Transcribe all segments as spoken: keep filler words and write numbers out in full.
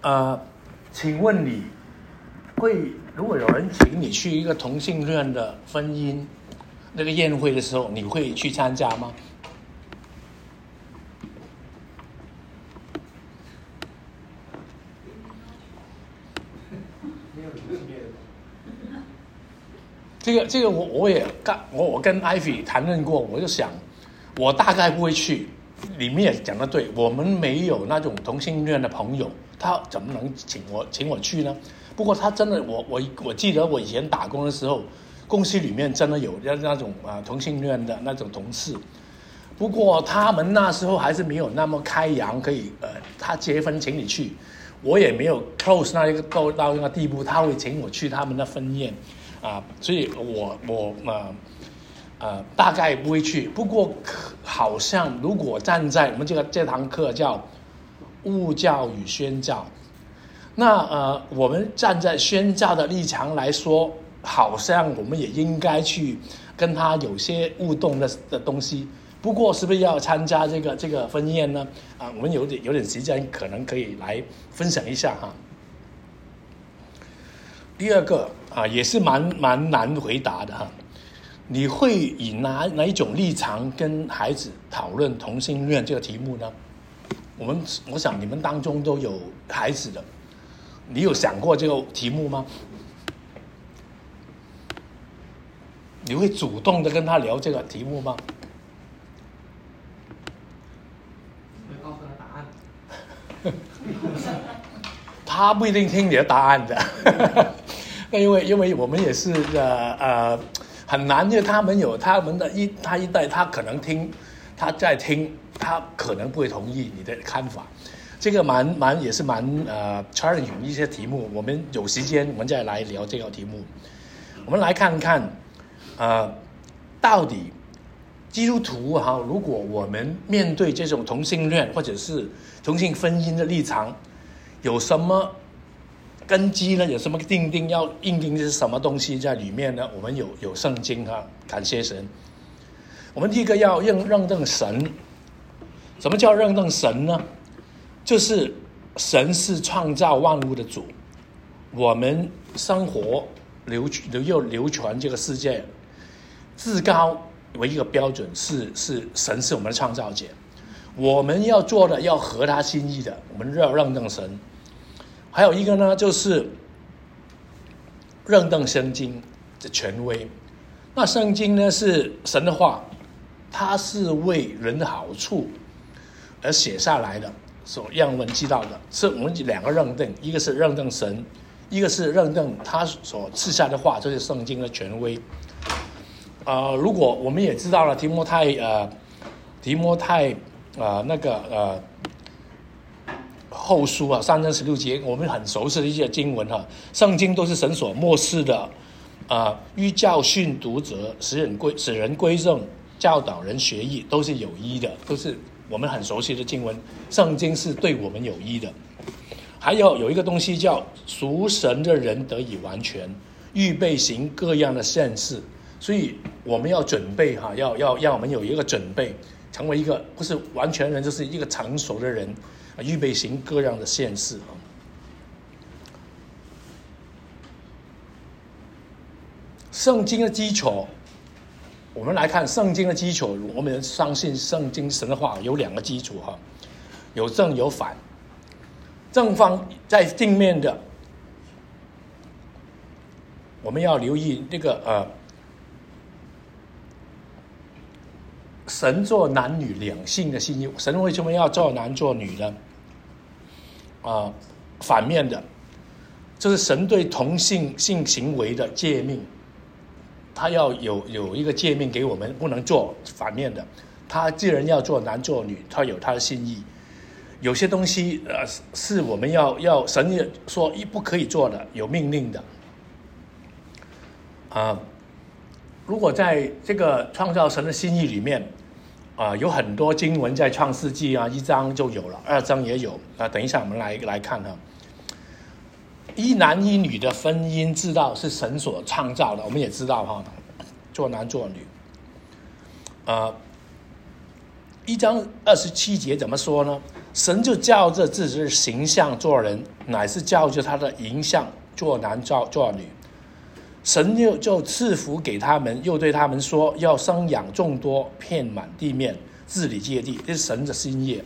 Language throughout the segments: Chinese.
呃，请问你会如果有人请你去一个同性恋的婚姻那个宴会的时候，你会去参加吗？这个这个我我也跟我我跟 Ivy 谈论过，我就想我大概不会去。里面也讲得对，我们没有那种同性恋的朋友，他怎么能请我请我去呢？不过他真的，我我我记得我以前打工的时候，公司里面真的有那那种啊、呃、同性恋的那种同事。不过他们那时候还是没有那么开扬，可以呃，他结婚请你去，我也没有 close 那一个到到那个地步，他会请我去他们的婚宴啊、呃，所以我我呃。呃，大概不会去，不过好像如果站在我们这个这堂课叫务教与宣教，那呃，我们站在宣教的立场来说，好像我们也应该去跟他有些互动的的东西。不过是不是要参加这个这个婚宴呢？啊、呃，我们有点有点时间，可能可以来分享一下哈。第二个啊、呃，也是蛮蛮难回答的哈。你会以哪哪一种立场跟孩子讨论同性恋这个题目呢？我们我想你们当中都有孩子的，你有想过这个题目吗？你会主动的跟他聊这个题目吗？ 会告诉他答案。 他不一定听你的答案的，因为因为我们也是呃呃。很难，因为他们有他们的一他一代，他可能听，他在听，他可能不会同意你的看法。这个蛮蛮也是蛮呃 challenging 一些题目。我们有时间我们再来聊这个题目。我们来看看，呃，到底基督徒哈，如果我们面对这种同性恋或者是同性婚姻的立场，有什么根基呢？有什么定定要硬定是什么东西在里面呢？我们有有圣经哈，感谢神。我们第一个要认认证神。什么叫认证神呢？就是神是创造万物的主，我们生活流流又流传这个世界，至高为一个标准是是神是我们的创造者，我们要做的要合他心意的，我们要认证神。还有一个呢，就是认证圣经的权威。那圣经呢是神的话，它是为人的好处而写下来的，所让我们知道的，是我们两个认定，一个是认证神，一个是认证他所赐下的话，就是圣经的权威。呃，如果我们也知道了提摩太呃提摩太呃那个呃。后书啊，三章十六节，我们很熟悉的一些经文哈。圣经都是神所默示的，啊、呃，于教训读者，使人归使人归正，教导人学义，都是有益的，都是我们很熟悉的经文。圣经是对我们有益的。还有有一个东西叫属神的人得以完全，预备行各样的善事。所以我们要准备哈，要要让我们有一个准备，成为一个不是完全人，就是一个成熟的人。预备行各样的善事。圣经的基础，我们来看圣经的基础，我们相信圣经神的话有两个基础哈，有正有反。正方在正面的，我们要留意这个呃，神做男女两性的心意，神为什么要做男做女呢？啊、呃，反面的，就是神对同性性行为的诫命，他要有有一个诫命给我们，不能做反面的。他既然要做男做女，他有他的心意。有些东西呃是我们要要神也说一不可以做的，有命令的。啊、呃，如果在这个创造神的心意里面，啊、呃，有很多经文在创世纪啊，一章就有了，二章也有啊。等一下我们来来看哈，一男一女的婚姻之道是神所创造的，我们也知道哈，做男做女，呃， 一章二十七节怎么说呢？神就照着自己的形象做人，乃是照着他的形象做男做做女。神就就赐福给他们，又对他们说，要生养众多，遍满地面，治理界地。这是神的心意。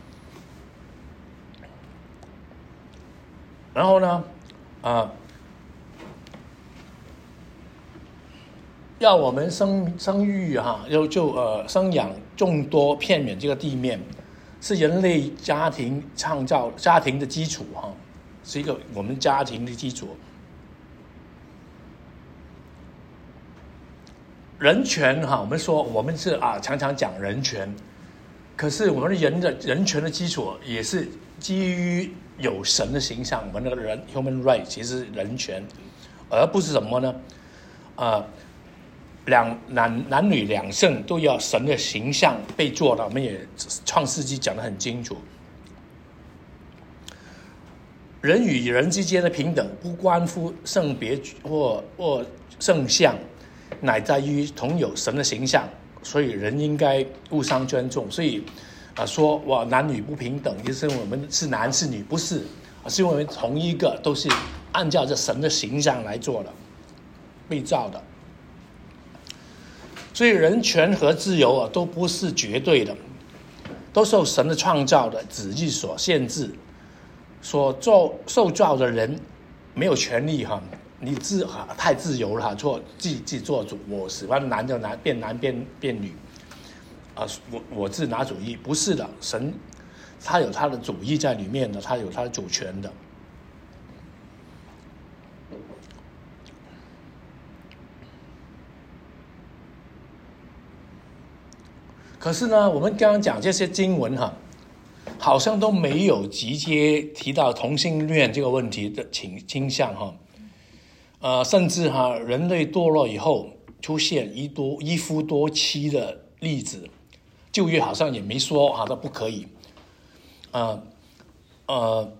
然后呢，啊、呃，要我们生生育哈，就就呃生养众多，遍满这个地面，是人类家庭创造家庭的基础哈，是一个我们家庭的基础。人权哈，我们说我们是啊常常讲人权，可是我们人的人权的基础也是基于有神的形象，我们的人 human right 其实是人权，而不是什么呢？啊、呃，两男男女两性都要神的形象被做到，我们也创世纪讲得很清楚。人与人之间的平等，不关乎性别或或性向。乃在于同有神的形象，所以人应该互相尊重。所以，啊、呃，说哇男女不平等，就是我们是男是女，不是，是因为我们同一个都是按照着神的形象来做的，被造的。所以人权和自由啊，都不是绝对的，都受神的创造的旨意所限制。所做受造的人没有权利哈。你自太自由了，做自己自己做主，我喜欢男就男，变男变变女，啊、呃，我我自拿主意，不是的，神他有他的主意在里面的，他有他的主权的。可是呢，我们刚刚讲这些经文哈，好像都没有直接提到同性恋这个问题的倾倾向哈。呃，甚至哈，人类堕落以后出现一多一夫多妻的例子，旧约好像也没说哈，它不可以。呃呃，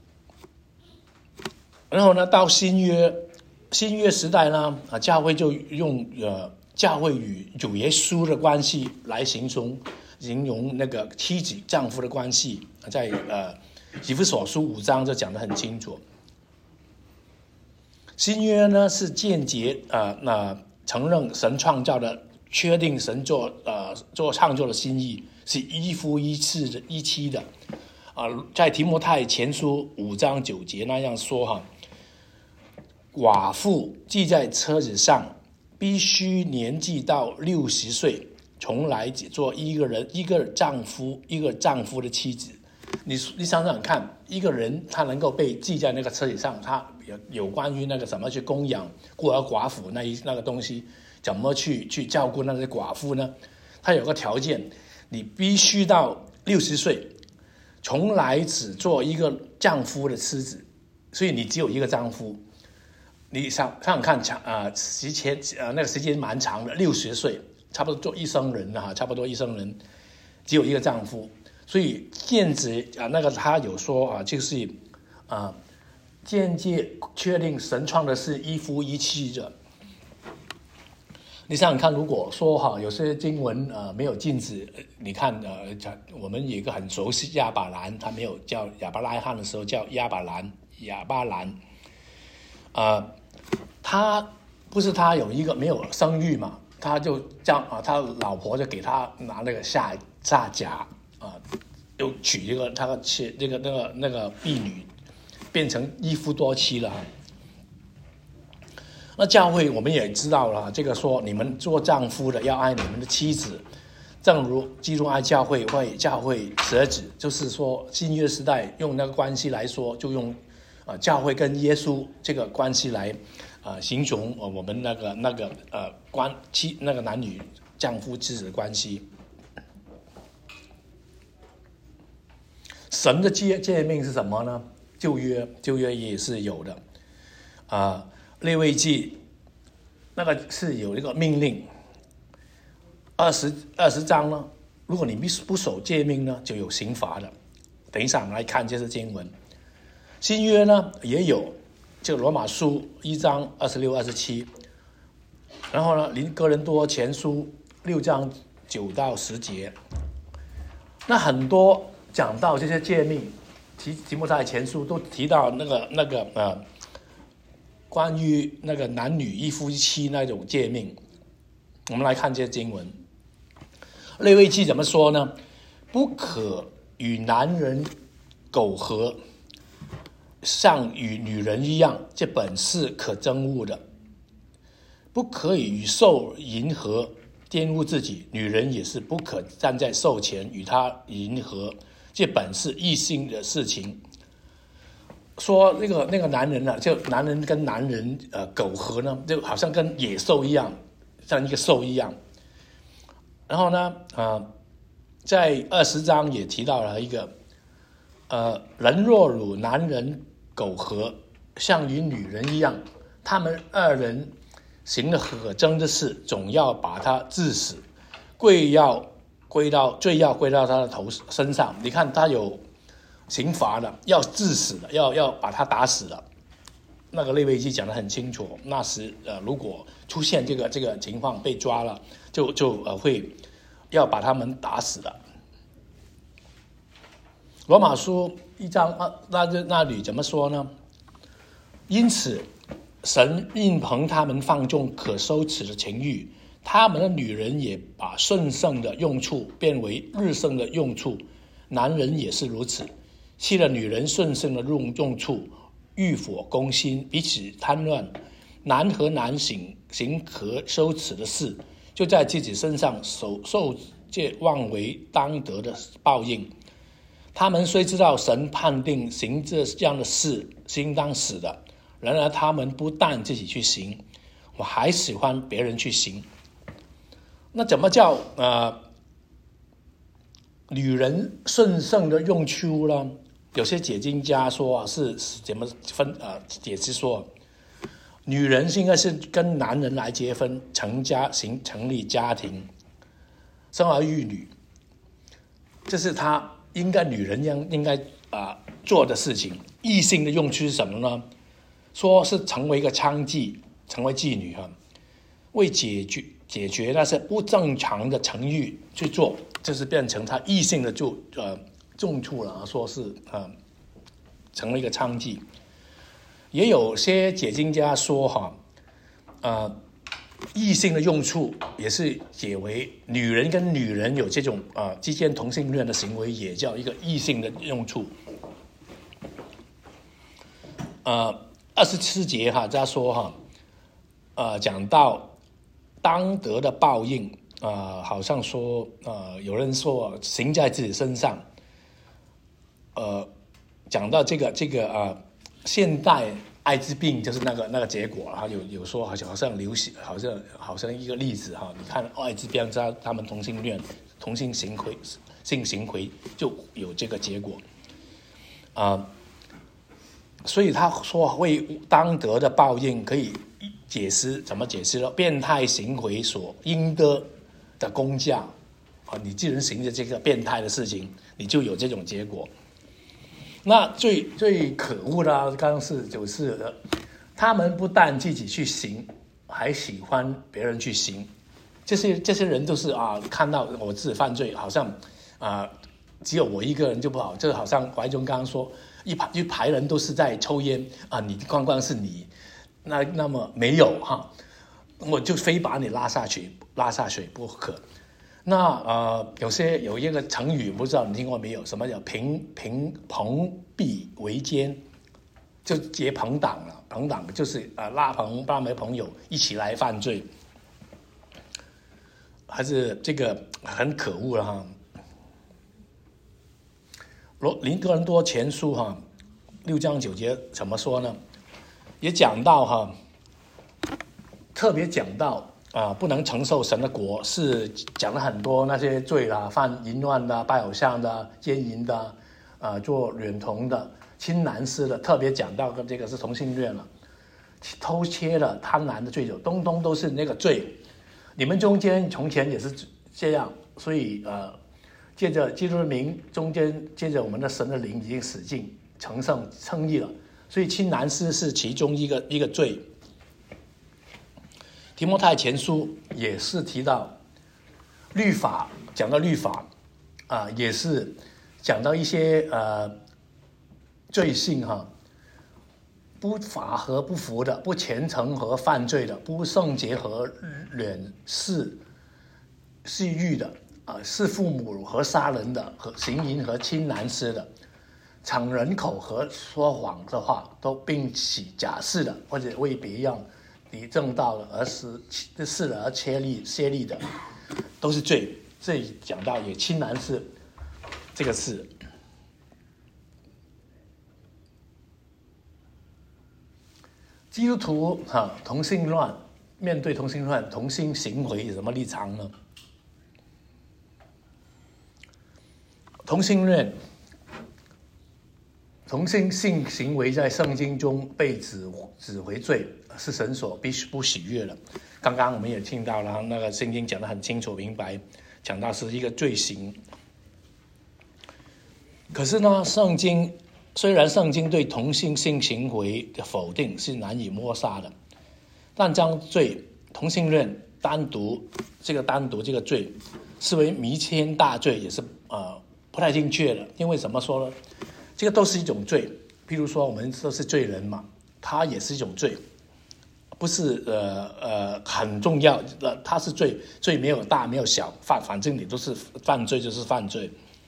然后呢，到新约新约时代呢，啊，教会就用呃教会与主耶稣的关系来形容形容那个妻子丈夫的关系，在呃以弗所书五章就讲得很清楚。新约呢是间接呃那承认神创造的，确定神做呃做创造的心意，是一夫一妻的一妻的，啊、呃，在提摩太前书五章九节那样说哈，寡妇系在车子上，必须年纪到六十岁，从来只做一个人一个丈夫一个丈夫的妻子。你你想想看，一个人他能够被记在那个车子上，他有有关于那个怎么去供养孤儿寡妇那一那个东西，怎么去去照顾那些寡妇呢？他有个条件，你必须到六十岁，从来只做一个丈夫的妻子，所以你只有一个丈夫。你想想看，长啊、呃、时间呃那个时间蛮长的，六十岁差不多做一生人哈，差不多一生人只有一个丈夫。所以间接啊，那个他有说啊，就是啊，间接确定神创的是一夫一妻的。你想想看，如果说哈，有些经文呃没有禁止，你看呃，我们有一个很熟悉亚伯兰，他没有叫亚伯拉罕的时候叫亚伯兰，亚伯兰，啊、呃，他不是他有一个没有生育嘛，他就这样啊，他老婆就给他拿那个下下甲。啊，又娶一个他的妻，这个那个那个婢女，变成一夫多妻了。那教会我们也知道了，这个说你们做丈夫的要爱你们的妻子，正如基督爱教会，为教会舍己。就是说新约时代用那个关系来说，就用啊、呃、教会跟耶稣这个关系来啊、呃、形容我们那个那个呃关妻那个男女丈夫妻子的关系。神的诫诫命是什么呢？旧约旧约也是有的，啊、呃，利未记那个是有一个命令，二十二十章呢，如果你不守诫命呢，就有刑罚的。等一下我们来看这些经文。新约呢也有，这个罗马书一章二十六、二十七，然后呢，哥林多前书六章九到十节。 那很多讲到这些诫命，提提摩太前书都提到那个那个呃，关于那个男女一夫一妻那种诫命。我们来看这些经文。利未记怎么说呢？不可与男人苟合，像与女人一样，这本是可憎恶的。不可以与兽淫合，玷污自己。女人也是不可站在兽前与他淫合，这本是异性的事情。说那个那个男人呢、啊，就男人跟男人呃苟合呢，就好像跟野兽一样，像一个兽一样。然后呢，呃，在二十章也提到了一个，呃，人若与男人苟合，像与女人一样，他们二人行了可憎的事，总要把他治死，罪要归到罪要归到他的头身上。你看他有刑罚的，要治死的，要要把他打死的。那个利未记讲得很清楚，那时呃，如果出现这个这个情况被抓了，就就呃会要把他们打死的。罗马书一章啊，那那里怎么说呢？因此，神应凭他们放纵可羞耻的情欲，他们的女人也把顺圣的用处变为日圣的用处，男人也是如此。弃了女人顺圣的用用处，欲火攻心，彼此贪乱，男和男行行可羞耻的事，就在自己身上受受这妄为当得的报应。他们虽知道神判定行这样的事是应当死的，然而他们不但自己去行，我还喜欢别人去行。那怎么叫呃女人顺圣的用处呢？有些解经家说是怎么分呃解释说，女人应该是跟男人来结婚，成家行成立家庭，生儿育女，这是她应该女人应应该啊、呃、做的事情。异性的用处是什么呢？说是成为一个娼妓，成为妓女哈，为解决解决那些不正常的情欲去做，就是变成他异性的就呃用处了，说是呃成为一个娼妓。也有些解经家说哈，呃异性的用处也是解为女人跟女人有这种呃之间同性恋的行为，也叫一个异性的用处。呃，二十七节哈，他说哈，呃，讲到当得的报应，呃，好像说呃，有人说行在自己身上，呃，讲到这个这个呃，现代艾滋病就是那个那个结果，哈，有有说好像好像流行，好像好像一个例子哈，你看艾滋病他他们同性恋同性行为性行为就有这个结果，啊、呃。所以他说为当得的报应可以解释怎么解释了？变态行为所应得的工价啊，你既然行着这个变态的事情，你就有这种结果。那最最可恶的刚刚是就是他们不但自己去行，还喜欢别人去行。这些这些人都是啊，看到我自己犯罪，好像啊只有我一个人就不好，就好像怀忠刚刚说。一排一排人都是在抽烟啊！你光光是你，那那么没有哈，我就非把你拉下去，拉下水不可。那呃，有些有一个成语，不知道你听过没有？什么叫平平朋必为奸，就结朋党了。朋党就是呃拉朋拉媒朋友一起来犯罪，还是这个很可恶了哈。林哥林多前书哈六章九节怎么说呢？也讲到哈，特别讲到啊，不能承受神的国，是讲了很多那些罪啦，犯淫乱的、拜偶像的、奸淫的，啊，做娈童的、亲男私的，特别讲到跟这个是同性恋了，偷窃了、贪婪的罪酒，通通都是那个罪。你们中间从前也是这样，所以呃。借着基督的名，中间借着我们的神的灵已经死尽成圣称义了，所以亲男私是其中一个一个罪。提摩太前书也是提到律法，讲到律法啊、呃、也是讲到一些呃罪性哈，不法和不服的，不虔诚和犯罪的，不圣洁和忍视嗜欲的，啊、呃，弑父母和杀人的，和行淫和亲男师的，抢人口和说谎的话，都并起假释的，或者为别样离正道而是是而切利泄利的，都是罪。这里讲到也亲男师这个事。基督徒哈、啊、同性恋，面对同性恋同性行为有什么立场呢？同性恋同性性行为在圣经中被指指为罪，是神所必须不喜悦的。刚刚我们也听到了，那个圣经讲得很清楚明白，讲到是一个罪行。可是呢，圣经虽然圣经对同性性行为的否定是难以抹杀的，但将罪同性恋单独这个单独这个罪视为弥天大罪也是呃不太正确的。因为怎么说呢？这个都是一种罪，譬如说我们都是罪人嘛，它也是一种罪，不是呃呃很重要的，它是罪，罪没有大没有小，反反正你都是犯罪就是犯罪。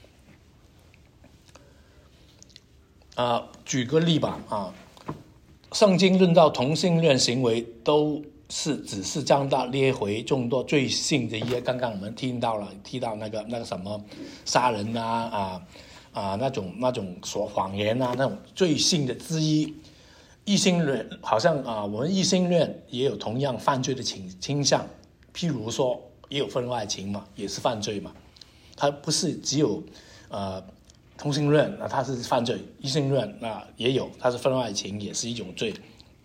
啊、呃，举个例吧啊，圣经论到同性恋行为都是只是将它列回众多罪性的一些，刚刚我们听到了，提到那个那个什么杀人啊啊啊那种那种说谎言啊那种罪性的之一。异性恋好像啊，我们异性恋也有同样犯罪的倾倾向，譬如说也有婚外情嘛，也是犯罪嘛，它不是只有呃。同性恋那他是犯罪，异性恋那也有，他是婚外情也是一种罪。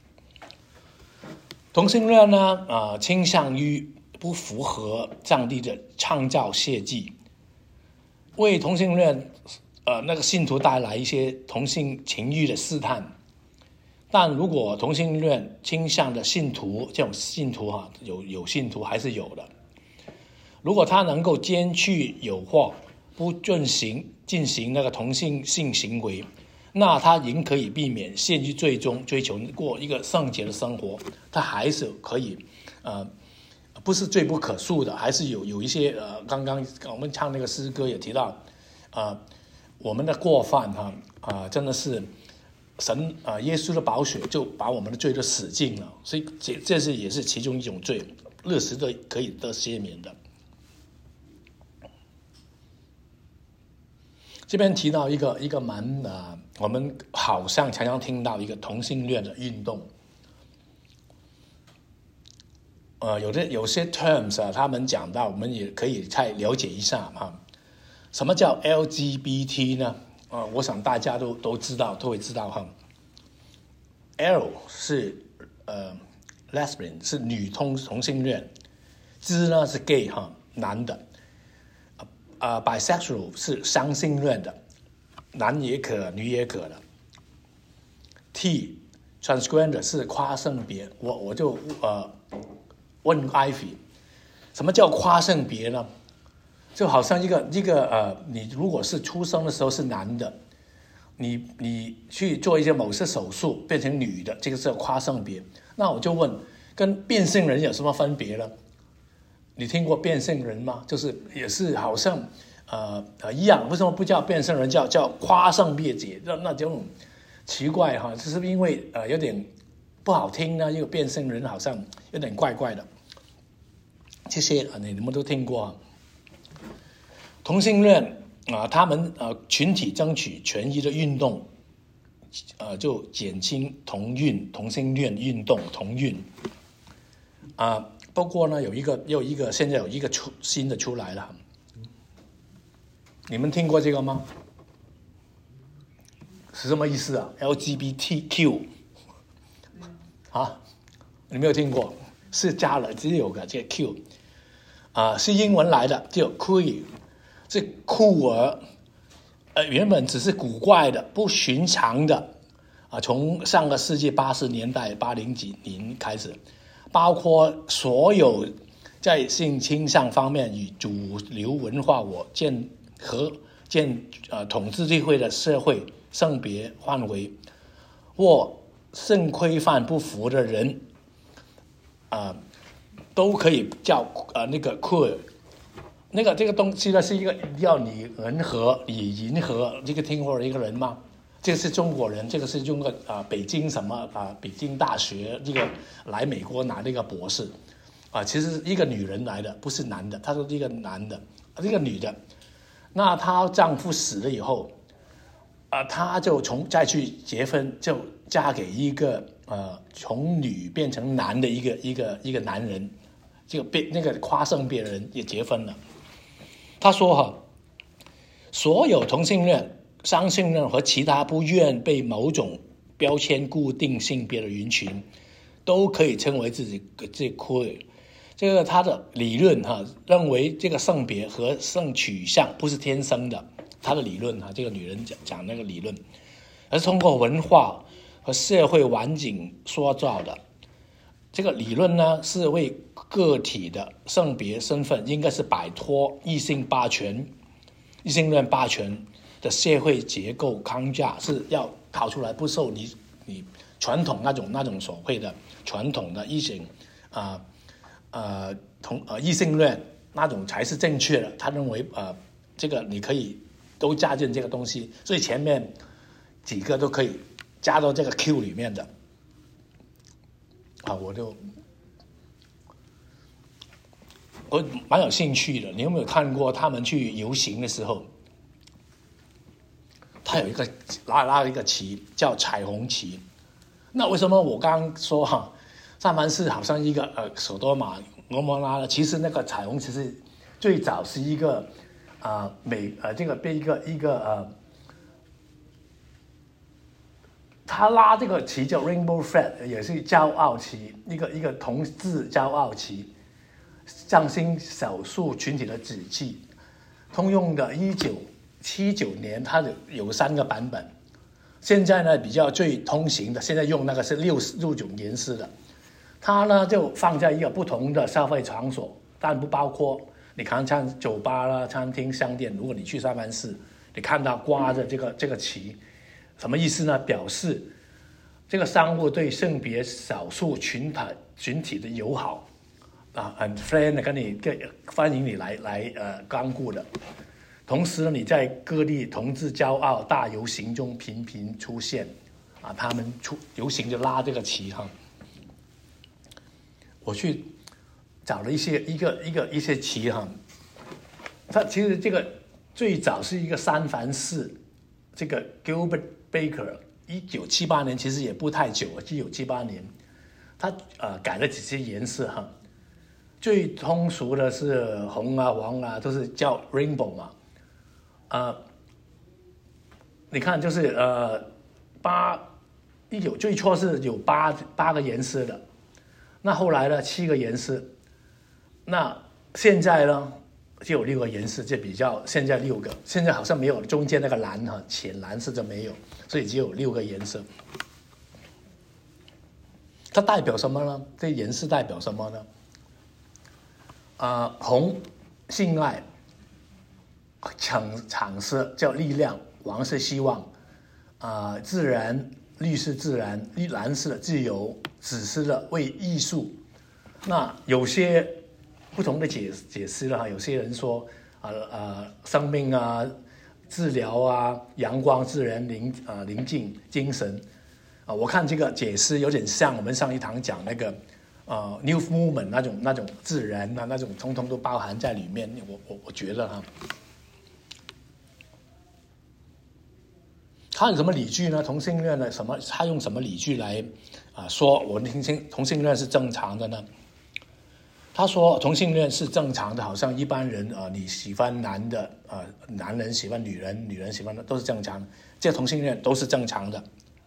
同性恋呢，啊、呃，倾向于不符合上帝的创造设计，为同性恋呃那个信徒带来一些同性情欲的试探。但如果同性恋倾向的信徒，这种信徒哈、啊，有有信徒还是有的，如果他能够兼去诱惑，不进行进行那个同性性行为，那他仍可以避免陷入最终追求过一个圣洁的生活，他还是可以，呃，不是罪不可恕的，还是有有一些呃，刚刚我们唱那个诗歌也提到，呃，我们的过犯哈啊、呃，真的是神啊、呃，耶稣的宝血就把我们的罪都洗净了，所以这这是也是其中一种罪，日时都可以得赦免的。这边提到一个一个蛮呃，我们好像常常听到一个同性恋的运动，呃，有的有些 terms 啊，他们讲到，我们也可以再了解一下哈。什么叫 L G B T 呢？呃，我想大家都都知道，都会知道哈。L 是呃 lesbian 是女同同性恋 ，G 呢是 gay 哈，男的。呃、uh, ，bisexual 是双性恋的，男也可，女也可的。T transgender 是跨性别，我我就呃问 Ivy， 什么叫跨性别呢？就好像一个一个呃，你如果是出生的时候是男的，你你去做一些某些手术变成女的，这个是跨性别。那我就问，跟变性人有什么分别呢？你听过变性人吗？就是也是好像呃呃一样，为什么不叫变性人，叫叫跨性别者？那那这种奇怪哈，就是因为呃有点不好听呢，因为变性人好像有点怪怪的。这些啊，你们都听过、啊。同性恋啊、呃，他们呃群体争取权益的运动，呃就简称同运，同性恋运动同运啊。呃不过呢，有一个又一个，现在有一个出新的出来了，你们听过这个吗？是什么意思啊 ？L G B T Q 啊，你没有听过？是加了只有个这个 Q 啊，是英文来的，叫 queer， 是酷儿，呃，原本只是古怪的、不寻常的啊，从上个世纪八十年代八零几年开始。包括所有在性倾向方面与主流文化我见和建呃统治地位的社会性别范围或性规范不符的人，啊、呃，都可以叫呃那个 queer。那个这个东西呢，是一个要你人和你迎合这个听过的一个人吗？这个是中国人，这个是中国啊、呃、北京什么啊、呃、北京大学这个来美国拿这个博士啊、呃，其实一个女人来的，不是男的。他说一个男的，这个女的，那她丈夫死了以后，啊、呃，她就从再去结婚，就嫁给一个呃从女变成男的一个一个一个男人，这个变那个跨性别人也结婚了。他说哈，所有同性恋、双性恋和其他不愿被某种标签固定性别的人群，都可以称为自己这 queer。这个他的理论哈，认为这个性别和性取向不是天生的，他的理论哈，这个女人讲讲那个理论，而是通过文化和社会环境塑造的。这个理论呢，是为个体的性别身份应该是摆脱异性霸权、异性恋霸权的社会结构框架，是要逃出来，不受你你传统那种那种所谓的传统的异性啊呃同呃异性恋那种才是正确的。他认为呃这个你可以都加进这个东西，所以前面几个都可以加到这个 Q 里面的。啊，我就我蛮有兴趣的。你有没有看过他们去游行的时候，他有一个拉拉一个旗叫彩虹旗？那为什么我刚刚说哈、啊，三藩市好像一个呃首都马俄摩拉呢？其实那个彩虹旗是最早是一个啊、呃、美呃这个被一个一个呃。他拉这个旗叫 Rainbow Flag， 也是骄傲旗，一个一个同志骄傲旗，象征少数群体的志气。通用的一九七九年，它有三个版本。现在呢，比较最通行的，现在用那个是六六种颜色的。它呢就放在一个不同的消费场所，但不包括你看像酒吧啦、餐厅、商店。如果你去三藩市，你看到挂着这个这个旗。什么意思呢？表示这个商务对性别少数群体群体的友好啊，很 friend 的跟你跟欢迎你来来呃光顾的。同时呢，你在各地同志骄傲大游行中频频出现啊，他们出游行就拉这个旗哈。我去找了一些一个一个一些旗哈，它其实这个最早是一个三藩市这个 Gilbert Baker 一九七八年，其实也不太久，一九七八年，他呃改了几些颜色哈，最通俗的是红啊、黄啊，都是叫 Rainbow 嘛，呃，你看就是呃八一九最初是有八八个颜色的，那后来呢七个颜色，那现在呢？就有六个颜色，就比较现在六个，现在好像没有中间那个蓝哈，浅蓝色就没有，所以只有六个颜色。它代表什么呢？这颜色代表什么呢？啊、呃，红性爱，橙橙色叫力量，黄色希望，啊、呃，自然绿是自然，绿蓝色的自由，紫色的为艺术。那有些不同的解解释了哈，有些人说啊呃生命啊、治疗啊、阳光、自然、宁啊、呃、宁静、精神啊、呃，我看这个解释有点像我们上一堂讲那个呃 New Movement 那种那种自然啊那种，通通都包含在里面。我我我觉得哈，他有什么理据呢？同性恋的什么？他用什么理据来啊、呃、说我们同性同性恋是正常的呢？他说同性恋是正常的，好像一般人啊、呃，你喜欢男的啊、呃，男人喜欢女人，女人喜欢的都是正常的，这同性恋都是正常的。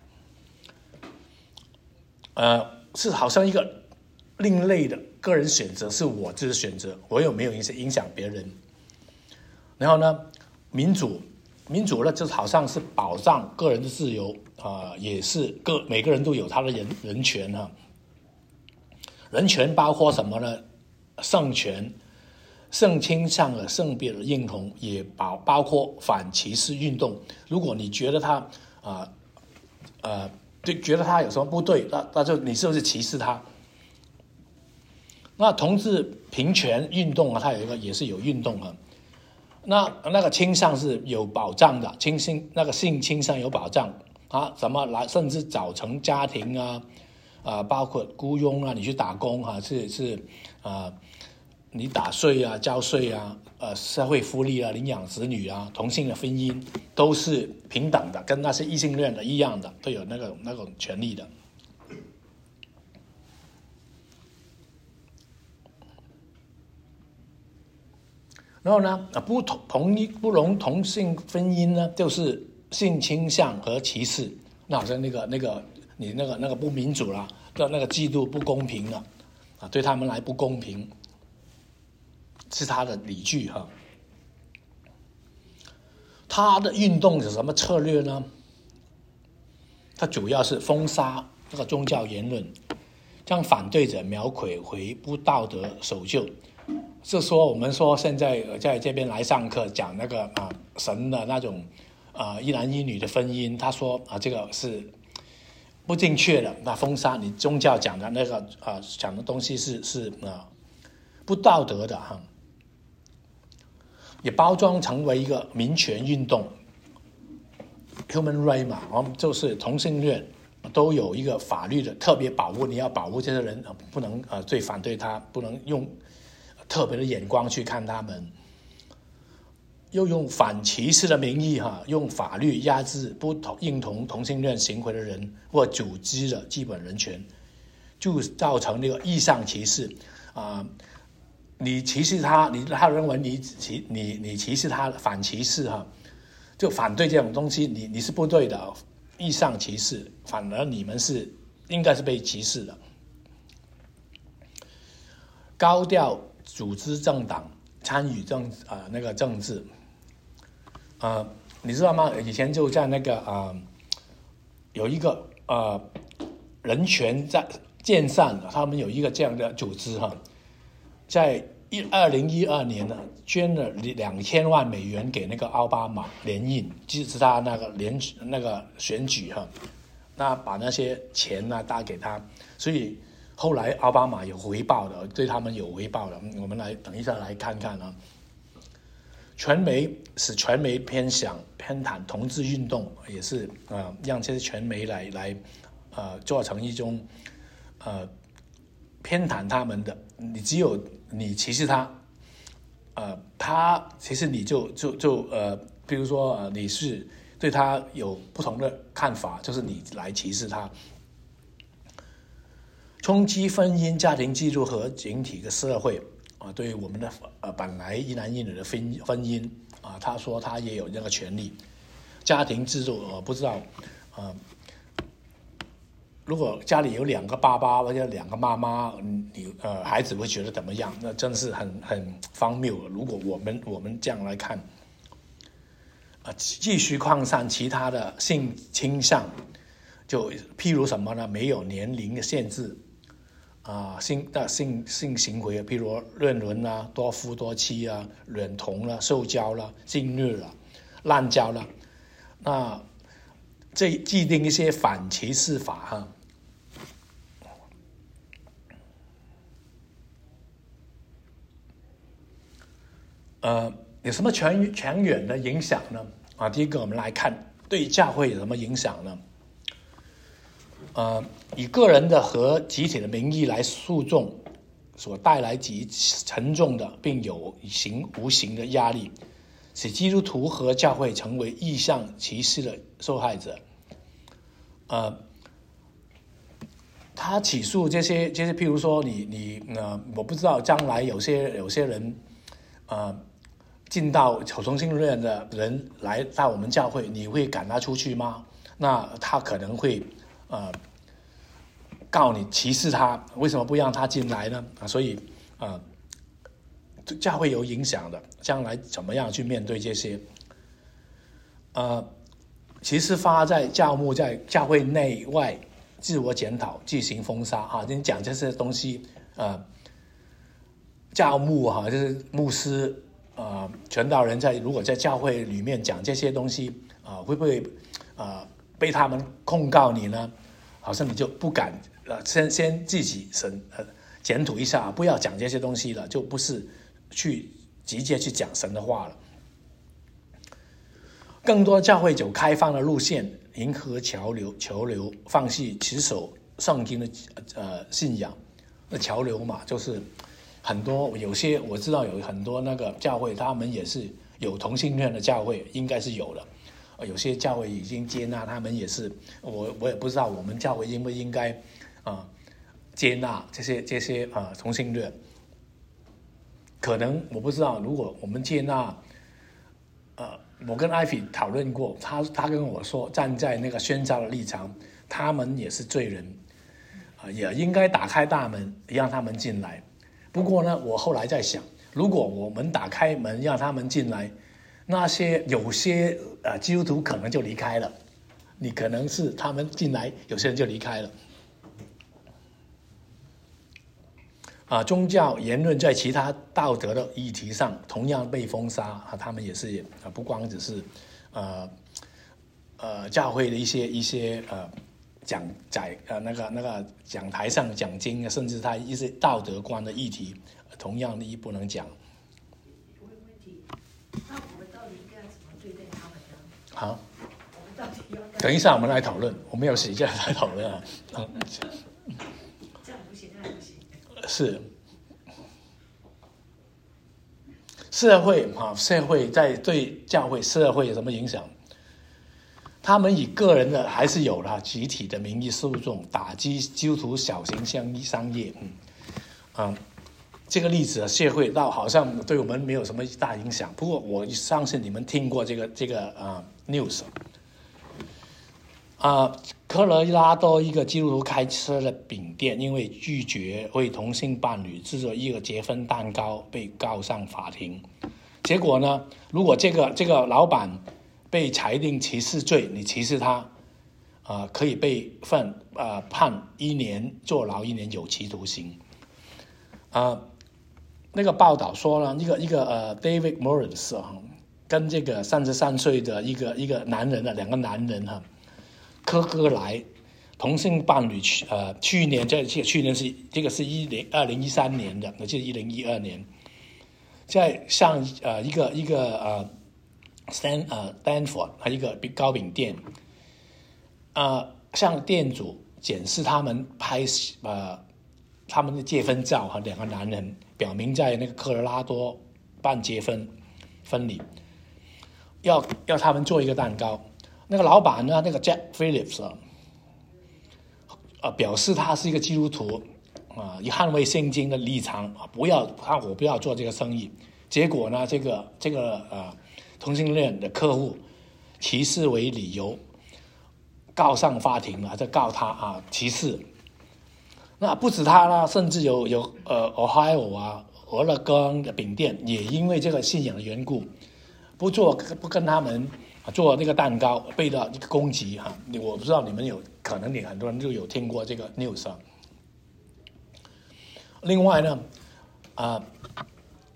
呃，是好像一个另类的个人选择，是我自己选择，我有没有影响影响别人？然后呢，民主，民主呢，就好像是保障个人的自由啊、呃，也是个每个人都有他的人人权哈、啊。人权包括什么呢？性权、 性倾向和性别的认同，也包包括反歧视运动。如果你觉得他啊呃对觉得他有什么不对，那那就你是不是歧视他？那同志平权运动啊，它有一个也是有运动啊。那那个倾向是有保障的，倾性那个性倾向有保障啊，怎么来甚至早成家庭啊，啊、呃，包括雇佣啊，你去打工啊，是是啊、呃，你打税啊，交税啊，呃，社会福利啊，领养子女啊，同性的婚姻都是平等的，跟那些异性恋的一样的，都有那个那种权利的。然后呢，不同同一不容同性婚姻呢，就是性倾向和歧视。那好像那个那个你那个那个不民主啦，的那个制度不公平了，啊，对他们来不公平，是他的理据哈。他的运动有什么策略呢？他主要是封杀这个宗教言论，将反对者描绘为不道德守旧。是说我们说现在在这边来上课讲那个啊神的那种啊一男一女的婚姻，他说啊这个是不正确的，那封杀你宗教讲的那个啊讲的东西是是啊不道德的哈，也包装成为一个民权运动 ，human right 嘛，我们就是同性恋都有一个法律的特别保护，你要保护这些人，不能啊最反对他，不能用特别的眼光去看他们，又用反歧视的名义哈，用法律压制不同认同同性恋行为的人或组织的基本人权，就造成那个意向歧视啊、呃！你歧视他，你他认为你歧你你歧视他，反歧视哈，就反对这种东西，你你是不对的，意向歧视，反而你们是应该是被歧视的，高调组织政党，参与政啊、呃、那个政治，呃，你知道吗？以前就在那个啊、呃、有一个呃人权在建善，他们有一个这样的组织哈，在一二零一二年呢，捐了两千万美元给那个奥巴马联印，支持他那个联那个选举哈，那把那些钱呢打给他，所以。后来奥巴马有回报的，对他们有回报的，我们来等一下来看看啊。传媒使传媒偏向偏袒同志运动，也是啊、呃，让这些传媒来来呃做成一种呃偏袒他们的。你只有你歧视他，呃，他其实你就就就呃，比如说呃，你是对他有不同的看法，就是你来歧视他。冲击婚姻、家庭制度和整体的社会啊，对于我们的呃本来一男一女的婚婚姻啊，他说他也有那个权利。家庭制度我、呃、不知道啊、呃，如果家里有两个爸爸或者两个妈妈，你呃孩子会觉得怎么样？那真是很很荒谬。如果我们我们这样来看，啊、呃，继续扩散其他的性倾向，就譬如什么呢？没有年龄的限制。啊，性的性性行为，譬如乱伦啦、多夫多妻啊、恋童啦、受教啦、性虐啦、滥交啦，那这制定一些反歧视法哈。呃，有什么长长远的影响呢？啊，第一个我们来看对教会有什么影响呢？呃，以个人的和集体的名义来诉讼，所带来极沉重的并有形无形的压力，使基督徒和教会成为意向歧视的受害者。呃，他起诉这些这些，譬如说你你呃，我不知道将来有些有些人，呃，进到同性恋的人来到我们教会，你会赶他出去吗？那他可能会。呃，告你歧视他，为什么不让他进来呢？啊，所以啊，教会有影响的，将来怎么样去面对这些？呃，歧视发在教牧在教会内外自我检讨，进行封杀啊！你讲这些东西，呃， 教牧哈、啊，就是牧师呃传道人在如果在教会里面讲这些东西啊、呃，会不会啊、呃、被他们控告你呢？好像你就不敢呃先先自己审呃检讨一下，不要讲这些东西了，就不是去直接去讲神的话了。更多教会走开放的路线，迎合潮流，潮流放弃持守圣经的呃信仰。那潮流嘛，就是很多有些我知道有很多那个教会，他们也是有同性恋的教会，应该是有的。有些教会已经接纳，他们也是，我我也不知道我们教会应不应该啊、呃、接纳这些这些啊、呃、同性恋。可能我不知道，如果我们接纳，呃，我跟艾菲讨论过，他他跟我说，站在那个宣教的立场，他们也是罪人，啊、呃，也应该打开大门让他们进来。不过呢，我后来在想，如果我们打开门让他们进来，那些有些呃基督徒可能就离开了，你可能是他们进来，有些人就离开了。啊，宗教言论在其他道德的议题上同样被封杀啊，他们也是啊，不光只是呃呃教会的一些一些呃讲在呃那个那个讲台上讲经，甚至他一些道德观的议题，同样的也不能讲。 有问题，那我们到底应该怎么对待他们呢？ 好， 我们到底要等一下我们来讨论，我们有时间来讨论啊。嗯， 这样不行，那不行。 是社会啊，社会在对教会社会有什么影响？他们以个人的还是有了集体的名义诉讼，打击基督徒小型商商业。嗯，啊，这个例子社会到好像对我们没有什么大影响。不过我相信你们听过这个这个啊 news。啊，科罗拉多一个基督徒开车的饼店，因为拒绝为同性伴侣制作一个结婚蛋糕，被告上法庭。结果呢，如果这个这个老板被裁定歧视罪，你歧视他，啊、呃，可以被判呃判一年坐牢，一年有期徒刑。啊、呃，那个报道说呢，一个一个呃 David Morris 啊，跟这个三十三岁的一个一个男人啊，两个男人哈、啊。科科莱同性伴侣去呃去年这去年是这个是一零二零一三年的，那就是一零一二年，在上呃一个一个呃 Stan 呃 Stanford 还一个糕饼店，呃向店主检视他们拍呃他们的结婚照和两个男人，表明在那个科罗拉多办结婚婚礼，要要他们做一个蛋糕。那个老板呢，那个 Jack Phillips 啊，呃，表示他是一个基督徒啊，以捍卫圣经的立场啊，不要他我不要做这个生意。结果呢，这个这个呃同性恋的客户歧视为理由，告上法庭了，就告他啊歧视。那不止他啦，甚至有有呃 Ohio 啊、俄勒冈的饼店也因为这个信仰的缘故，不做不跟他们。做那个蛋糕被到一个攻击哈，我不知道你们有可能你很多人就有听过这个 news 啊。另外呢，啊、呃，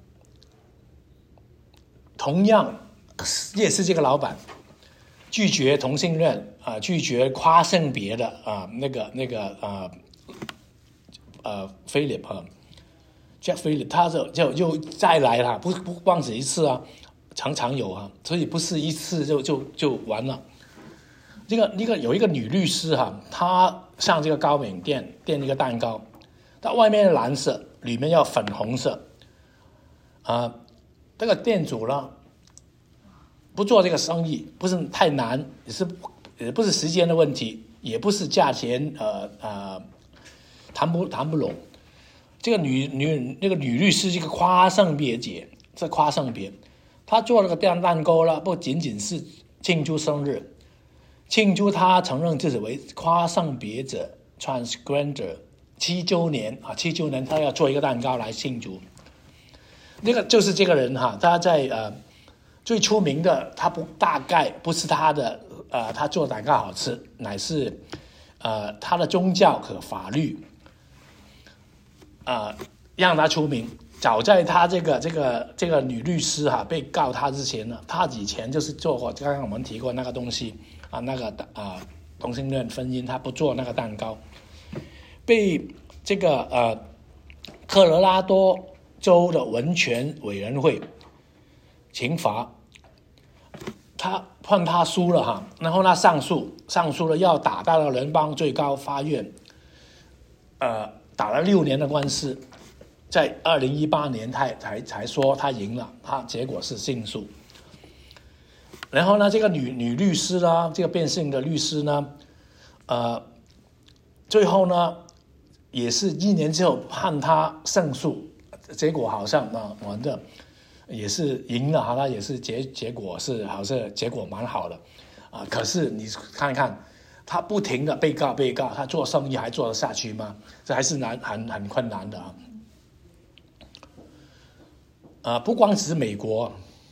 同样也是这个老板拒绝同性恋啊、呃，拒绝跨性别的啊、呃、那个那个啊呃 Philip 啊 Jack Philip， 他就就又再来了，不不光只一次啊。常常有啊，所以不是一次就就就完了。这个一个有一个女律师哈、啊，她上这个糕饼店店一个蛋糕，它外面蓝色，里面要粉红色。啊，这个店主呢不做这个生意，不是太难，也是也不是时间的问题，也不是价钱呃呃谈不谈不拢。这个女女那个女律师这个夸圣别节，这夸圣别。他做了个蛋蛋糕了，不仅仅是庆祝生日，庆祝他承认自己为跨性别者 transgender 七周年啊，七周年他要做一个蛋糕来庆祝。那个就是这个人哈，他在呃最出名的，他不大概不是他的呃他做蛋糕好吃，乃是呃他的宗教和法律啊、呃、让他出名。 早在他这个这个这个女律师哈、啊、被告他之前呢，他以前就是做过刚刚我们提过那个东西啊，那个啊同性恋婚姻，他不做那个蛋糕，被这个呃科罗拉多州的文权委员会惩罚，他判他输了哈，然后他上诉，上诉了要打到了联邦最高法院，呃，打了六年的官司。在二零一八年他才才说他赢了，他结果是胜诉。然后呢，这个女女律师呢，这个变性的律师呢，呃，最后呢，也是一年之后判他胜诉，结果好像啊，我们的也是赢了哈，他也是结结果是好像结果蛮好的啊、呃。可是你看看，他不停的被告被告，他做生意还做得下去吗？这还是难很很困难的啊。呃，不光只是美国，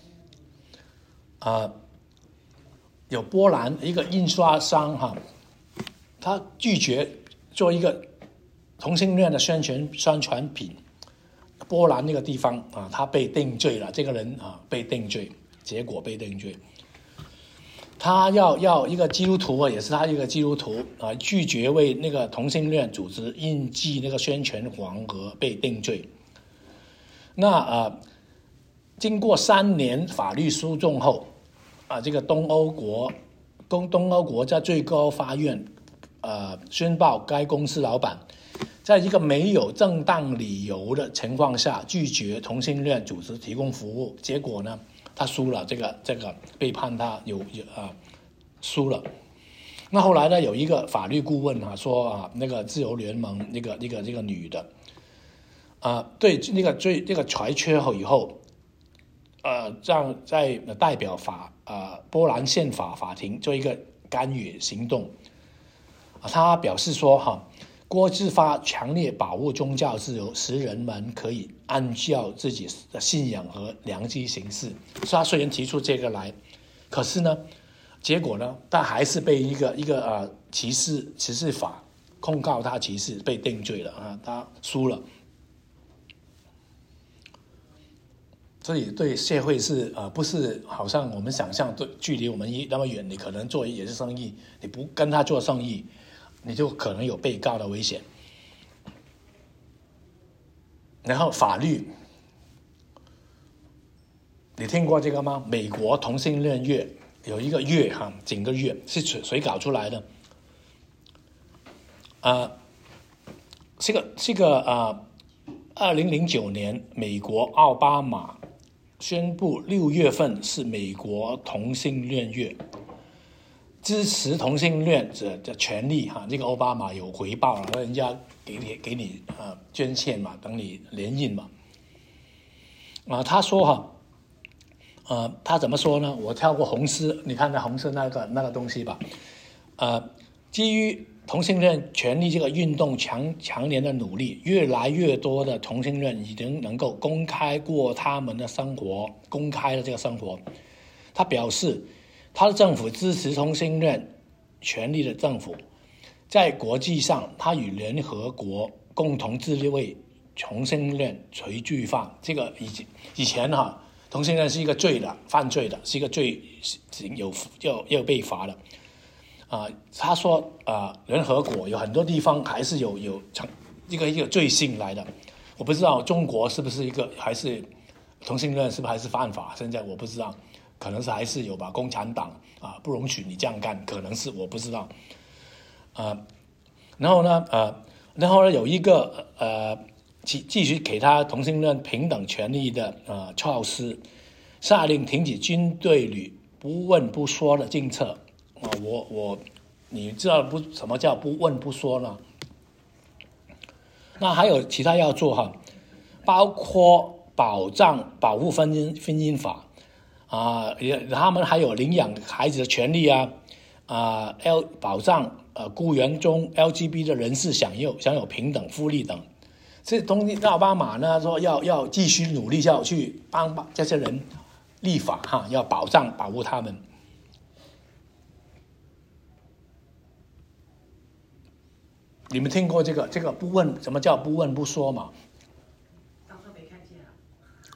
呃，有波兰一个印刷商哈，他拒绝做一个同性恋的宣传宣传品，波兰那个地方啊，他被定罪了，这个人啊被定罪，结果被定罪。他要要一个基督徒啊，也是他一个基督徒啊，拒绝为那个同性恋组织印记那个宣传黄额被定罪。那呃。经过三年法律诉讼后，啊，这个东欧国东东欧国家最高法院，呃，宣告该公司老板在一个没有正当理由的情况下拒绝同性恋组织提供服务，结果呢，他输了，这个这个被判他有有啊输了。那后来呢，有一个法律顾问啊说啊，那个自由联盟那个那个这个女的，啊，对那个最这个裁决后以后。呃，让在代表法呃波兰宪法法庭做一个干预行动，啊，他表示说哈，国际法强烈保护宗教自由，使人们可以按照自己的信仰和良知行事。所以他虽然提出这个来，可是呢，结果呢，他还是被一个一个呃歧视歧视法控告他歧视，被定罪了啊，他输了。所以对社会是呃不是好像我们想象对距离我们那么远，你可能做也是生意，你不跟他做生意，你就可能有被告的危险。然后法律，你听过这个吗？美国同性恋月有一个月哈，整个月是谁搞出来的？啊、呃，这个这个啊，二零零九年美国奥巴马宣布六月份是美国同性恋月，支持同性恋者的权利哈。这个奥巴马有回报了，人家给你给你呃捐献嘛，等你联姻嘛。啊、呃，他说哈，呃，他怎么说呢？我跳过红丝，你看那红色那个那个东西吧。呃，基于同性恋权利这个运动强强年的努力，越来越多的同性恋已经能够公开过他们的生活，公开的这个生活。他表示，他的政府支持同性恋权利的政府，在国际上，他与联合国共同自立为同性恋除罪犯。这个以前以前哈，同性恋是一个罪的，犯罪的，是一个罪，有要要被罚的。啊、呃，他说啊、呃，联合国有很多地方还是有有成一个一个罪行来的，我不知道中国是不是一个还是同性恋是不是还是犯法？现在我不知道，可能是还是有吧。共产党啊、呃、不容许你这样干，可能是我不知道。啊、呃，然后呢呃，然后呢有一个呃继继续给他同性恋平等权利的呃措施，下令停止军队里不问不说的政策。啊，我我，你知道不？什么叫不问不说呢？那还有其他要做哈，包括保障保护婚姻婚姻法啊，也他们还有领养孩子的权利啊啊，L 保障呃雇员中 L G B T 的人士享有享有平等福利等。这东西，奥巴马呢说要要继续努力，要去帮这些人立法哈，要保障保护他们。你们听过这个这个不问什么叫不问不说嘛？ 当作没看见。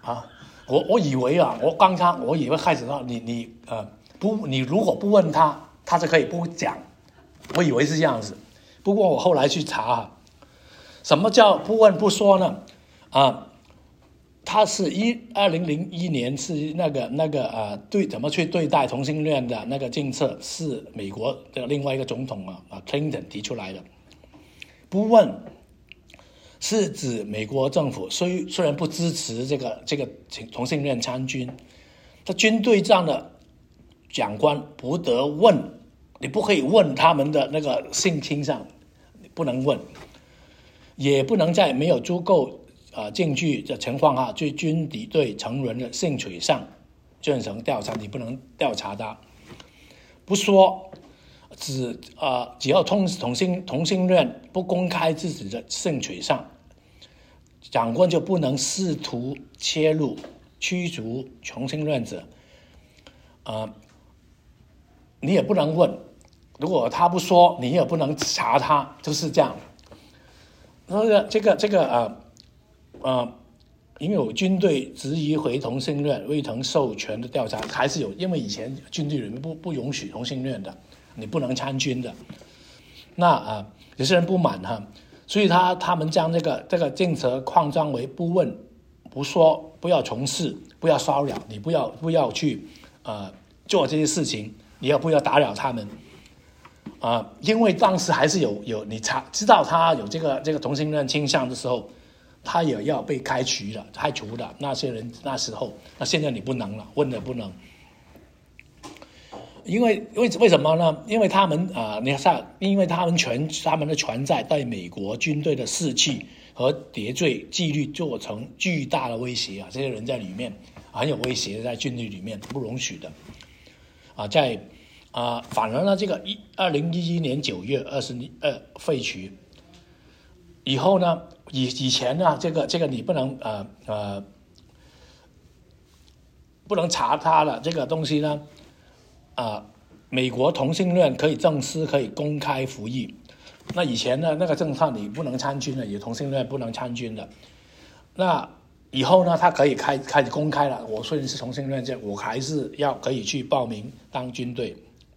啊，我我以为啊，我刚刚我以为开始说你你呃不，你如果不问他，他就可以不讲，我以为是这样子。不过我后来去查啊，什么叫不问不说呢？啊，他是一二零零一年是那个那个呃对怎么去对待同性恋的那个政策是美国的另外一个总统啊啊 Clinton 提出来的。不问是指美国政府虽虽然不支持这个这个同性恋参军，他军队上的长官不得问，你不可以问他们的那个性倾向，你不能问，也不能在没有足够呃证据的情况下对军队成员的性取向进行调查，你不能调查他。不说只呃只要同同性同性恋不公开自己的性取向，长官就不能试图切入驱逐同性恋者。呃，你也不能问，如果他不说，你也不能查他，就是这样。那个这个这个呃呃，因为有军队质疑回同性恋未曾授权的调查，还是有，因为以前军队里面不不允许同性恋的，你不能参军的。那啊、呃，有些人不满哈，所以他他们将这个这个政策扩张为不问不说，不要从事，不要骚扰，你不要不要去呃做这些事情，你要不要打扰他们？啊、呃，因为当时还是有有你查知道他有这个这个同性恋倾向的时候，他也要被开除的，开除的那些人那时候，那现在你不能了，问了不能。因为为为什么呢？因为他们啊、呃，你看，因为他们全他们的存在对美国军队的士气和秩序纪律造成巨大的威胁啊！这些人在里面很有威胁，在军队里面不容许的啊，在啊、呃，反而呢，这个一二零一一年九月二十二废除以后呢，以以前呢，这个这个你不能呃呃不能查他的这个东西呢。啊、呃，美国同性恋可以正式可以公开服役。那以前呢，那个政策你不能参军的，有同性恋不能参军的。那以后呢，他可以开开始公开了。我虽然是同性恋者，我还是要可以去报名当军队。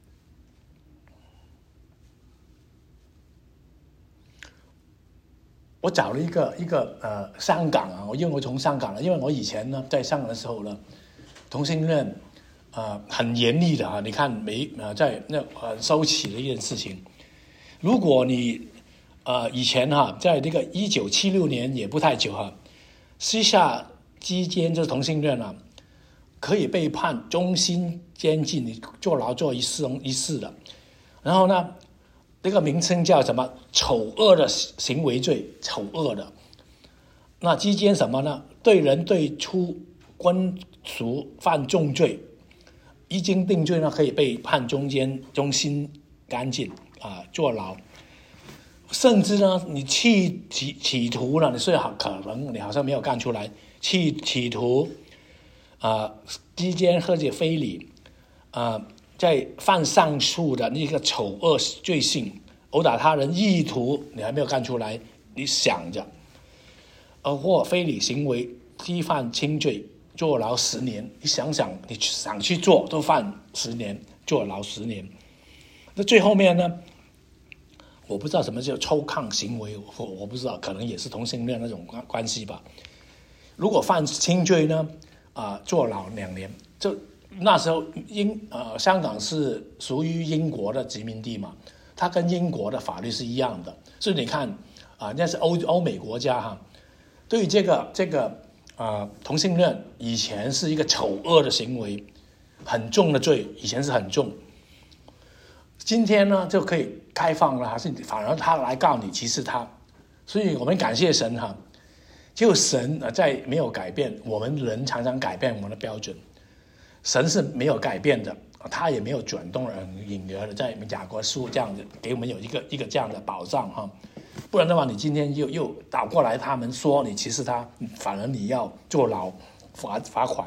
我找了一个一个呃香港啊，我因为我从香港了，因为我以前呢在香港的时候呢，同性恋。呃，很严厉的啊！你看没呃，在那呃收起的一件事情。如果你呃以前哈、啊，在这个一九七六年也不太久哈、啊，私下之间就是同性恋啊，可以被判终身监禁，你坐牢坐一世一世的。然后呢，这个名称叫什么？丑恶的行为罪，丑恶的。那之间什么呢？对人对出官属犯重罪。一经定罪呢，可以被判中间终身监禁啊，坐牢。甚至呢，你企企企图呢，你虽然可能你好像没有干出来，企企图啊之间或者非礼啊，在犯上述的那个丑恶罪行，殴打他人意图你还没有干出来，你想着，而或非礼行为激犯轻罪。坐牢十年，你想想，你想去做都犯十年，坐牢十年。那最后面呢？我不知道什么叫抽抗行为，我我不知道，可能也是同性恋那种关关系吧。如果犯轻罪呢，啊、呃，坐牢两年。就那时候英呃香港是属于英国的殖民地嘛，它跟英国的法律是一样的。所以你看啊、呃，那是欧欧美国家哈，对于这个这个。啊、呃，同性恋以前是一个丑恶的行为，很重的罪，以前是很重。今天呢就可以开放了，还是反而他来告你歧视他，所以我们感谢神哈，就神在没有改变，我们人常常改变我们的标准，神是没有改变的，他也没有转动人引而的，在雅各书这样子给我们有一个一个这样的保障哈。不然的话，你今天又又倒过来，他们说你歧视他，反而你要坐牢、罚罚款。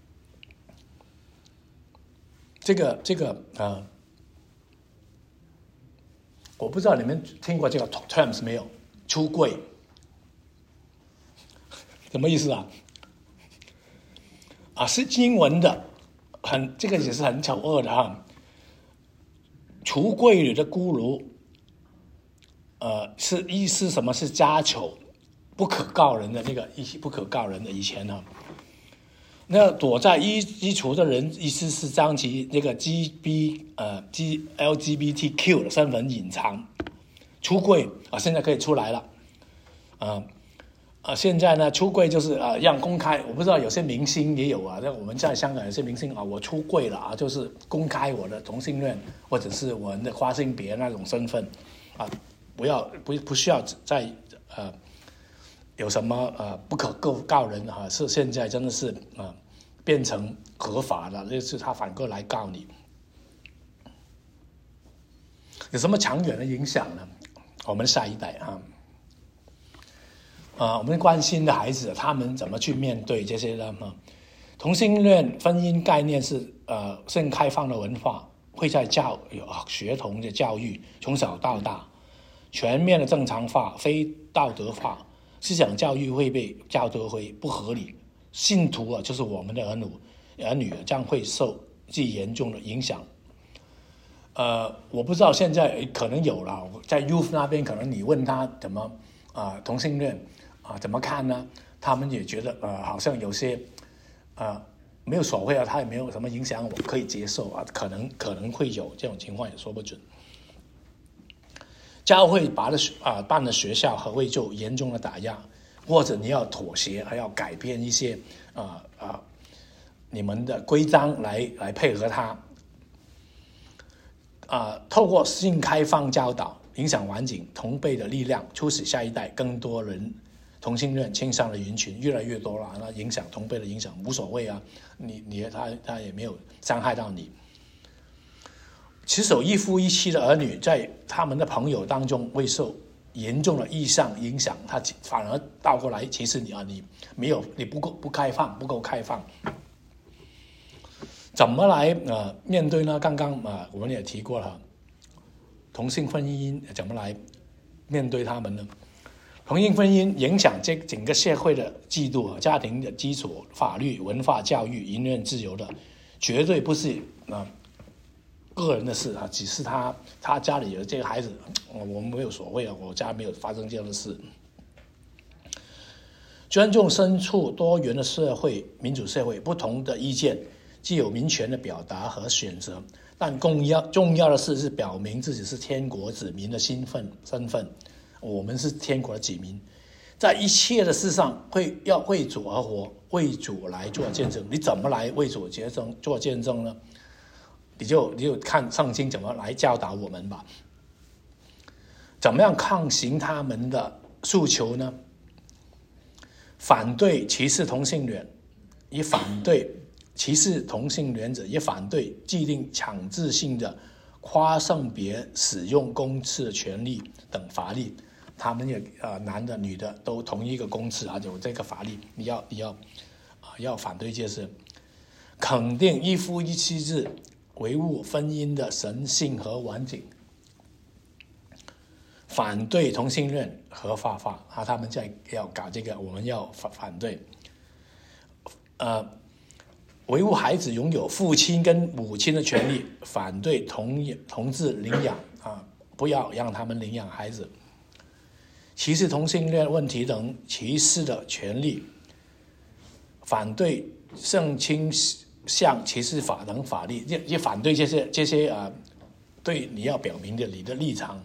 这个这个呃，我不知道你们听过这个 terms 没有？出柜什么意思啊？ 啊，是经文的，很这个也是很丑恶的哈。橱柜里的孤炉，呃，是意思什么是家丑，不可告人的那个意不可告人的以前呢。那躲在衣衣橱的人，意思是将其那个 G B 呃 G L G B T Q 的身份隐藏。出柜啊，现在可以出来了，啊啊，现在呢出柜就是啊让公开，我不知道有些明星也有啊，那我们在香港有些明星啊，我出柜了啊，就是公开我的同性恋或者是我们的跨性别那种身份啊，不要不不需要再呃。有什么呃不可告告人哈、啊？是现在真的是啊、呃、变成合法了，就是他反过来告你，有什么长远的影响呢？我们下一代啊，啊我们关心的孩子，他们怎么去面对这些呢？啊，同性恋婚姻概念是呃性开放的文化，会在教学童的教育从小到大全面的正常化、非道德化。思想教育会被教德为不合理，信徒啊，就是我们的儿女，儿女将会受最严重的影响。呃，我不知道现在可能有了，在 youth 那边，可能你问他怎么啊、呃、同性恋啊、呃、怎么看呢？他们也觉得呃好像有些啊、呃、没有所谓啊，他也没有什么影响，我可以接受啊，可能可能会有这种情况，也说不准。教会把的啊办的学校和会受严重的打压，或者你要妥协，还要改变一些啊啊你们的规章来来配合它。啊，透过性开放教导，影响环境，同辈的力量，促使下一代更多人同性恋倾向的人群越来越多了，那影响同辈的影响无所谓啊，你你他他也没有伤害到你。持守一夫一妻的儿女，在他们的朋友当中会受严重的异象影响，他反而倒过来歧视你啊！你没有，你不够不开放，不够开放，怎么来呃面对呢？刚刚啊、呃、我们也提过了，同性婚姻怎么来面对他们呢？同性婚姻影响这整个社会的制度、家庭的基础、法律、文化、教育、言论自由的，绝对不是啊。呃个人的事啊，只是他他家里有这个孩子，我们没有所谓啊，我家没有发生这样的事。尊重身处多元的社会、民主社会，不同的意见既有民权的表达和选择，但更要重要的是是表明自己是天国子民的身份身份。我们是天国的子民，在一切的事上会要为主而活，为主来做见证。你怎么来为主见证做见证呢？你就你就看圣经怎么来教导我们吧。怎么样抗行他们的诉求呢？反对歧视同性恋，也反对歧视同性恋者，也反对既定强制性的跨性别使用公厕的权利等法律。他们也呃男的女的都同一个公厕啊，有这个法律，你要你要啊要反对这事，肯定一夫一妻制。维护婚姻的神性和完整，反对同性恋合法化啊！他们在要搞这个，我们要反反对。呃，维护孩子拥有父亲跟母亲的权利，反对同同志领养啊，不要让他们领养孩子。歧视同性恋问题等歧视的权利，反对性倾向歧视法等法律，也也反对这些这些啊、呃，对你要表明的你的立场。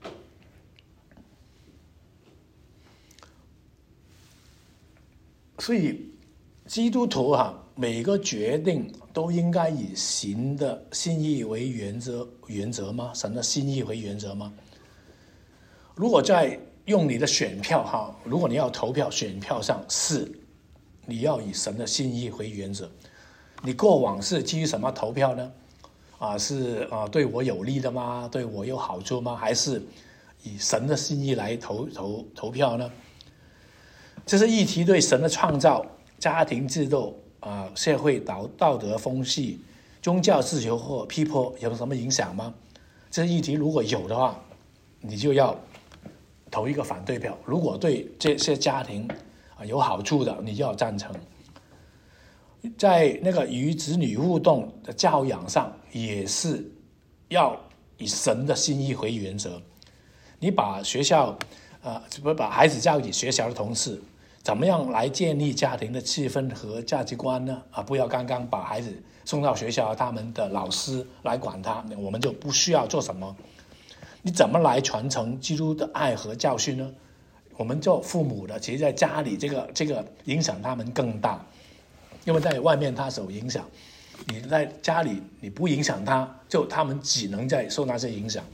所以基督徒哈、啊，每个决定都应该以神的心意为原则原则吗？神的心意为原则吗？如果在用你的选票哈，如果你要投票选票上是，你要以神的心意为原则。你过往是基于什么投票呢？啊，是啊，对我有利的吗？对我有好处吗？还是以神的心意来投投投票呢？这些议题对神的创造、家庭制度啊、社会道道德风气、宗教自由或批驳有什么影响吗？这些议题如果有的话，你就要投一个反对票。如果对这些家庭啊有好处的，你就要赞成。 在那个与子女互动的教养上，也是要以神的心意为原则。你把学校，呃，不把孩子交给学校的同事，怎么样来建立家庭的气氛和价值观呢？啊，不要刚刚把孩子送到学校，他们的老师来管他，我们就不需要做什么。你怎么来传承基督的爱和教训呢？我们做父母的，其实在家里这个这个影响他们更大，因为在外面他受影响，你在家里你不影响他，就他们只能在受那些影响。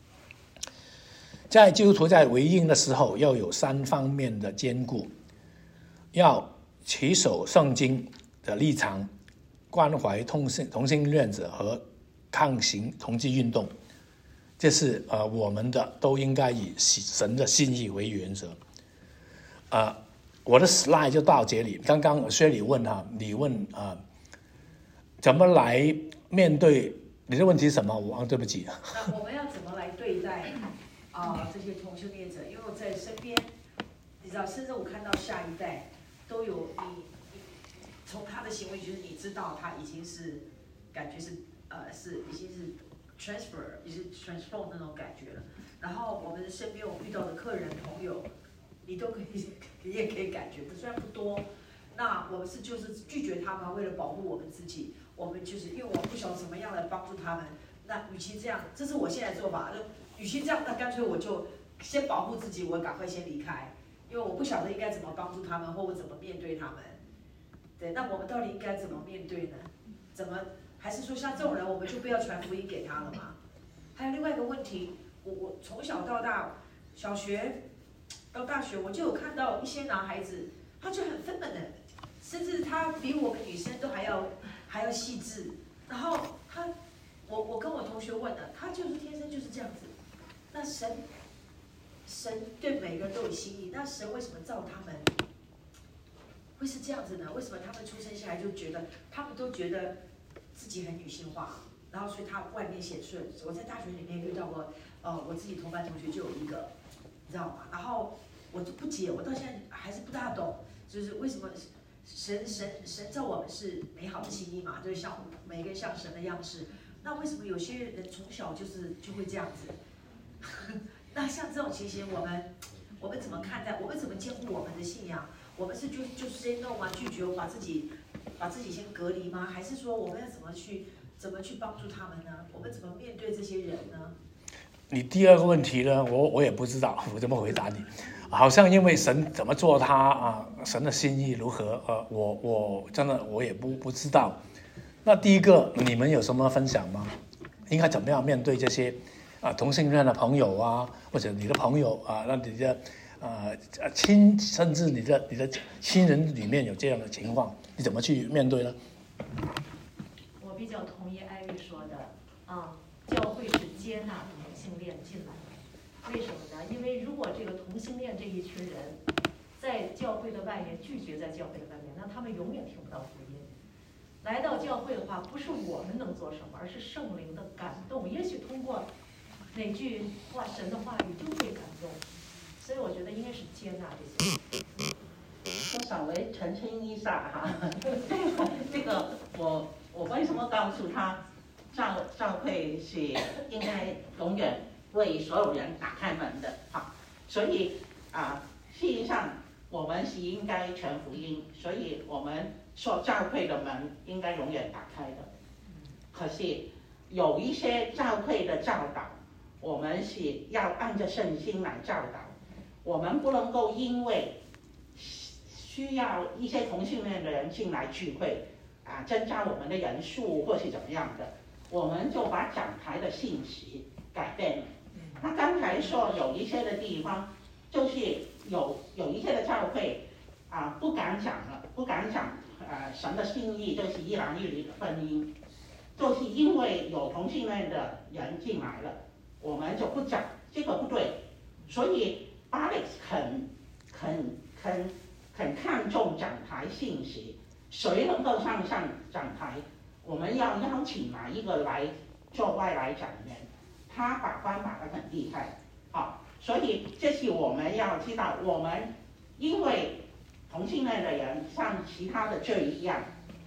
在基督徒在回应的时候，要有三方面的兼顾，要持守圣经的立场，关怀同性同性恋者和抗行同志运动，这是呃我们的都应该以神的心意为原则。呃，我的 slide 就到这里。刚刚薛里问哈，你问啊、呃，怎么来面对你的问题是什么？我啊，对不起。 那我们要怎么来对待啊、呃、这些同性恋者？因为我在身边，你知道，甚至我看到下一代都有你，你从他的行为，就是你知道他已经是感觉是呃是已经是 transfer， 已经 transform 那种感觉了。然后我们身边我遇到的客人朋友，你都可以，你也可以感觉，虽然不多。那我们是就是拒绝他们，为了保护我们自己，我们就是因为我不晓得怎么样来帮助他们。那与其这样，这是我现在的做法。与其这样，那干脆我就先保护自己，我赶快先离开，因为我不晓得应该怎么帮助他们，或我怎么面对他们。对，那我们到底应该怎么面对呢？怎么还是说像这种人，我们就不要传福音给他了吗？还有另外一个问题，我我从小到大，小学到大学，我就有看到一些男孩子，他就很分本的，甚至他比我们女生都还要还要细致。然后他，我我跟我同学问了，他就是天生就是这样子。那神，神对每个人都有心意，那神为什么造他们会是这样子呢？为什么他们出生下来就觉得，他们都觉得自己很女性化，然后所以他外面显顺。我在大学里面遇到过，呃，我自己同班同学就有一个，你知道吗？然后我就不解，我到现在还是不大懂，就是为什么神神神造我们是美好的心意嘛，就是像我们每个人像神的样式。那为什么有些人从小就是就会这样子？那像这种情形，我们我们怎么看待？我们怎么兼顾我们的信仰？我们是就就 say no 吗？拒绝，把自己把自己先隔离吗？还是说我们要怎么去怎么去帮助他们呢？我们怎么面对这些人呢？ 你第二个问题呢，我我也不知道我怎么回答你。好像因为神怎么做他啊，神的心意如何？呃，我我真的我也不不知道。那第一个，你们有什么分享吗？应该怎么样面对这些啊同性恋的朋友啊，或者你的朋友啊，那你的呃亲，甚至你的你的亲人里面有这样的情况，你怎么去面对呢？ 我比较同意艾薇说的，啊，教会是接纳同性恋进来，为什么呢？因为如果这个同性恋这一群人在教会的外面拒绝在教会的外面，那他们永远听不到福音。来到教会的话，不是我们能做什么，而是圣灵的感动。也许通过哪句话神的话语就会感动，所以我觉得应该是接纳这些。 我稍微澄清一下哈，这个我我为什么告诉他，教教会是应该永远为所有人打开门的哈，所以啊，事实上我们是应该传福音，所以我们说教会的门应该永远打开的。可是有一些教会的教导，我们是要按着圣经来教导，我们不能够因为需要一些同性恋的人进来聚会啊，增加我们的人数或是怎么样的，我们就把讲台的信息改变了。那刚才说有一些的地方，就是有有一些的教会啊不敢讲了，不敢讲呃神的心意，就是一男一女的婚姻，就是因为有同性恋的人进来了，我们就不讲，这个不对。所以 Alex 很很很很看重讲台信息，谁能够上上讲台，我们要邀请哪一个来做外来讲员，他把关把得很厉害，好，所以这是我们要知道，我们因为同性恋的人像其他的罪一样，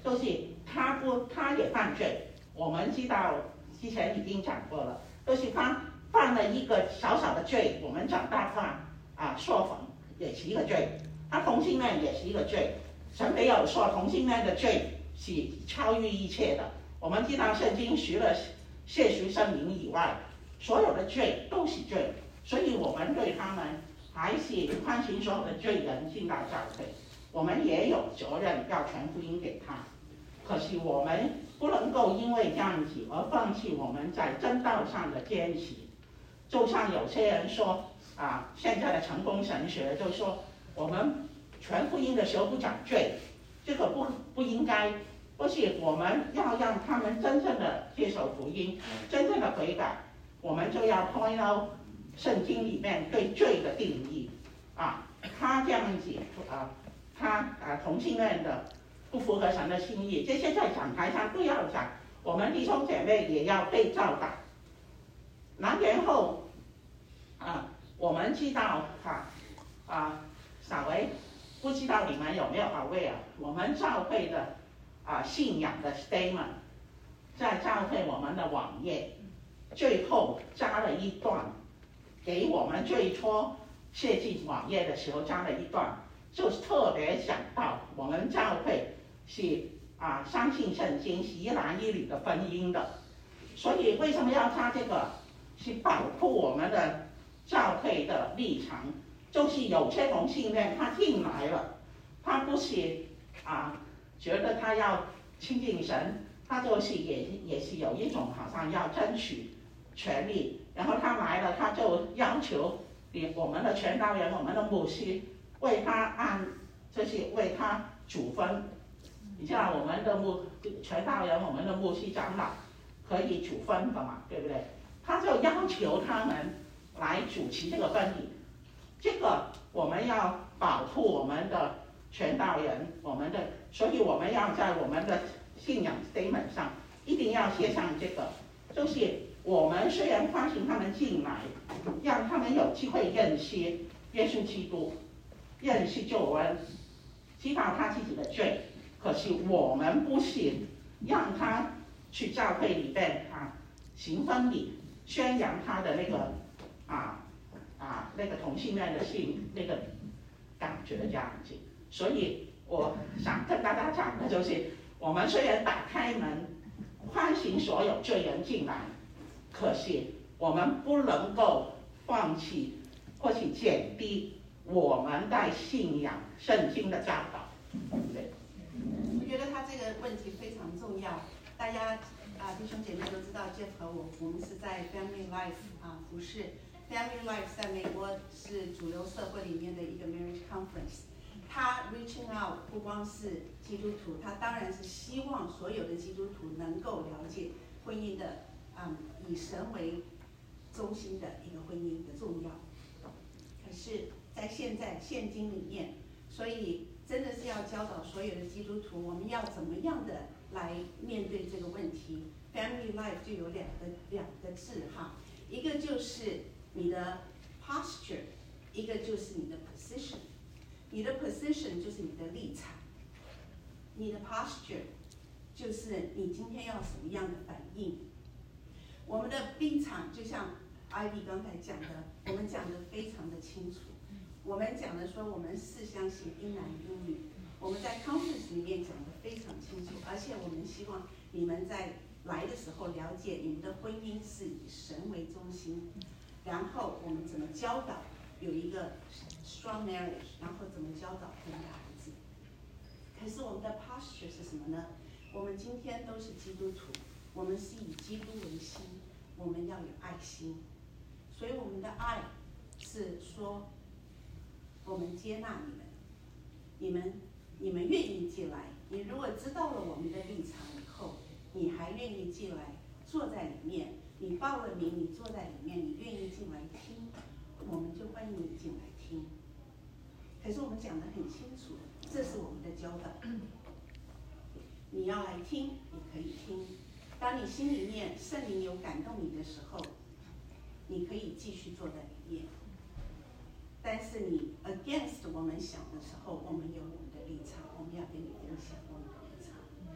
就是他不他也犯罪。我们知道之前已经讲过了，就是他犯了一个小小的罪，我们长大犯啊说谎也是一个罪，他同性恋也是一个罪。神没有说同性恋的罪是超越一切的。我们知道圣经除了谢赎圣灵以外，所有的罪都是罪，所以我们对他们还是宽心所有的罪人进到教会，我们也有责任要传福音给他。可是我们不能够因为这样子而放弃我们在真道上的坚持。就像有些人说啊，现在的成功神学就说我们传福音的时候不讲罪，这个不不应该。不是，我们要让他们真正的接受福音，真正的悔改，我们就要 point out 圣经里面对罪的定义啊，他这样子啊，他啊同性恋的不符合神的心意，这些在讲台上都要讲，我们弟兄姐妹也要被教导。然后啊，我们知道哈啊，啊稍微不知道你们有没有 aware， 我们教会的啊，信仰的 statement， 在教会我们的网页最后加了一段，给我们最初设计网页的时候加了一段，就是特别讲到我们教会是啊相信圣经是一男一女的婚姻的，所以为什么要加这个？是保护我们的教会的立场，就是有些同性恋他进来了，他不是啊。觉得他要亲近神，他就是也也是有一种好像要争取权利，然后他来了，他就要求你我们的传道人、我们的牧师为他按，就是为他主分。你知道我们的牧传道人、我们的牧师长老可以主分的嘛，对不对？他就要求他们来主持这个婚礼，这个我们要保护我们的传道人，我们的。所以我们要在我们的信仰 statement 上一定要写上这个，就是我们虽然欢迎他们进来，让他们有机会认识耶稣基督，认识救恩，知道他自己的罪，可是我们不是让他去教会里边啊行婚礼，宣扬他的那个啊啊那个同性恋的性那个感觉这样子，所以。我想跟大家讲的就是，我们虽然打开门，欢迎所有罪人进来，可是我们不能够放弃或是减低我们在信仰圣经的教导。对， 我觉得他这个问题非常重要。大家啊，弟兄姐妹都知道 ，Jeff 和我，我们是在 Family Life 啊服侍。Family Life 在美国是主流社会里面的一个 marriage conference。他 reaching out 不光是基督徒，他当然是希望所有的基督徒能够了解婚姻的，嗯，以神为中心的一个婚姻的重要。可是，在现在现今里面，所以真的是要教导所有的基督徒，我们要怎么样的来面对这个问题。Family life 就有两个两个字哈，一个就是你的 posture， 一个就是你的 position。你的 position 就是你的立场，你的 posture 就是你今天要什么样的反应。我们的立场就像 Ivy 刚才讲的，我们讲的非常的清楚。我们讲的说我们是相信一男一女，我们在 conference 里面讲的非常清楚，而且我们希望你们在来的时候了解你们的婚姻是以神为中心，然后我们怎么教导有一个 strong marriage， 然后怎么教导我们的孩子。可是我们的 posture 是什么呢？我们今天都是基督徒，我们是以基督为心，我们要有爱心。所以我们的爱是说，我们接纳你们，你们你们愿意进来。你如果知道了我们的立场以后，你还愿意进来坐在里面，你报了名，你坐在里面，你愿意进来听，我们就欢迎你进来听。可是我们讲得很清楚，这是我们的教导。你要来听，你可以听。当你心里面圣灵有感动你的时候，你可以继续坐在里面。但是你 against 我们想的时候，我们有我们的立场，我们要跟你分享我们的立场。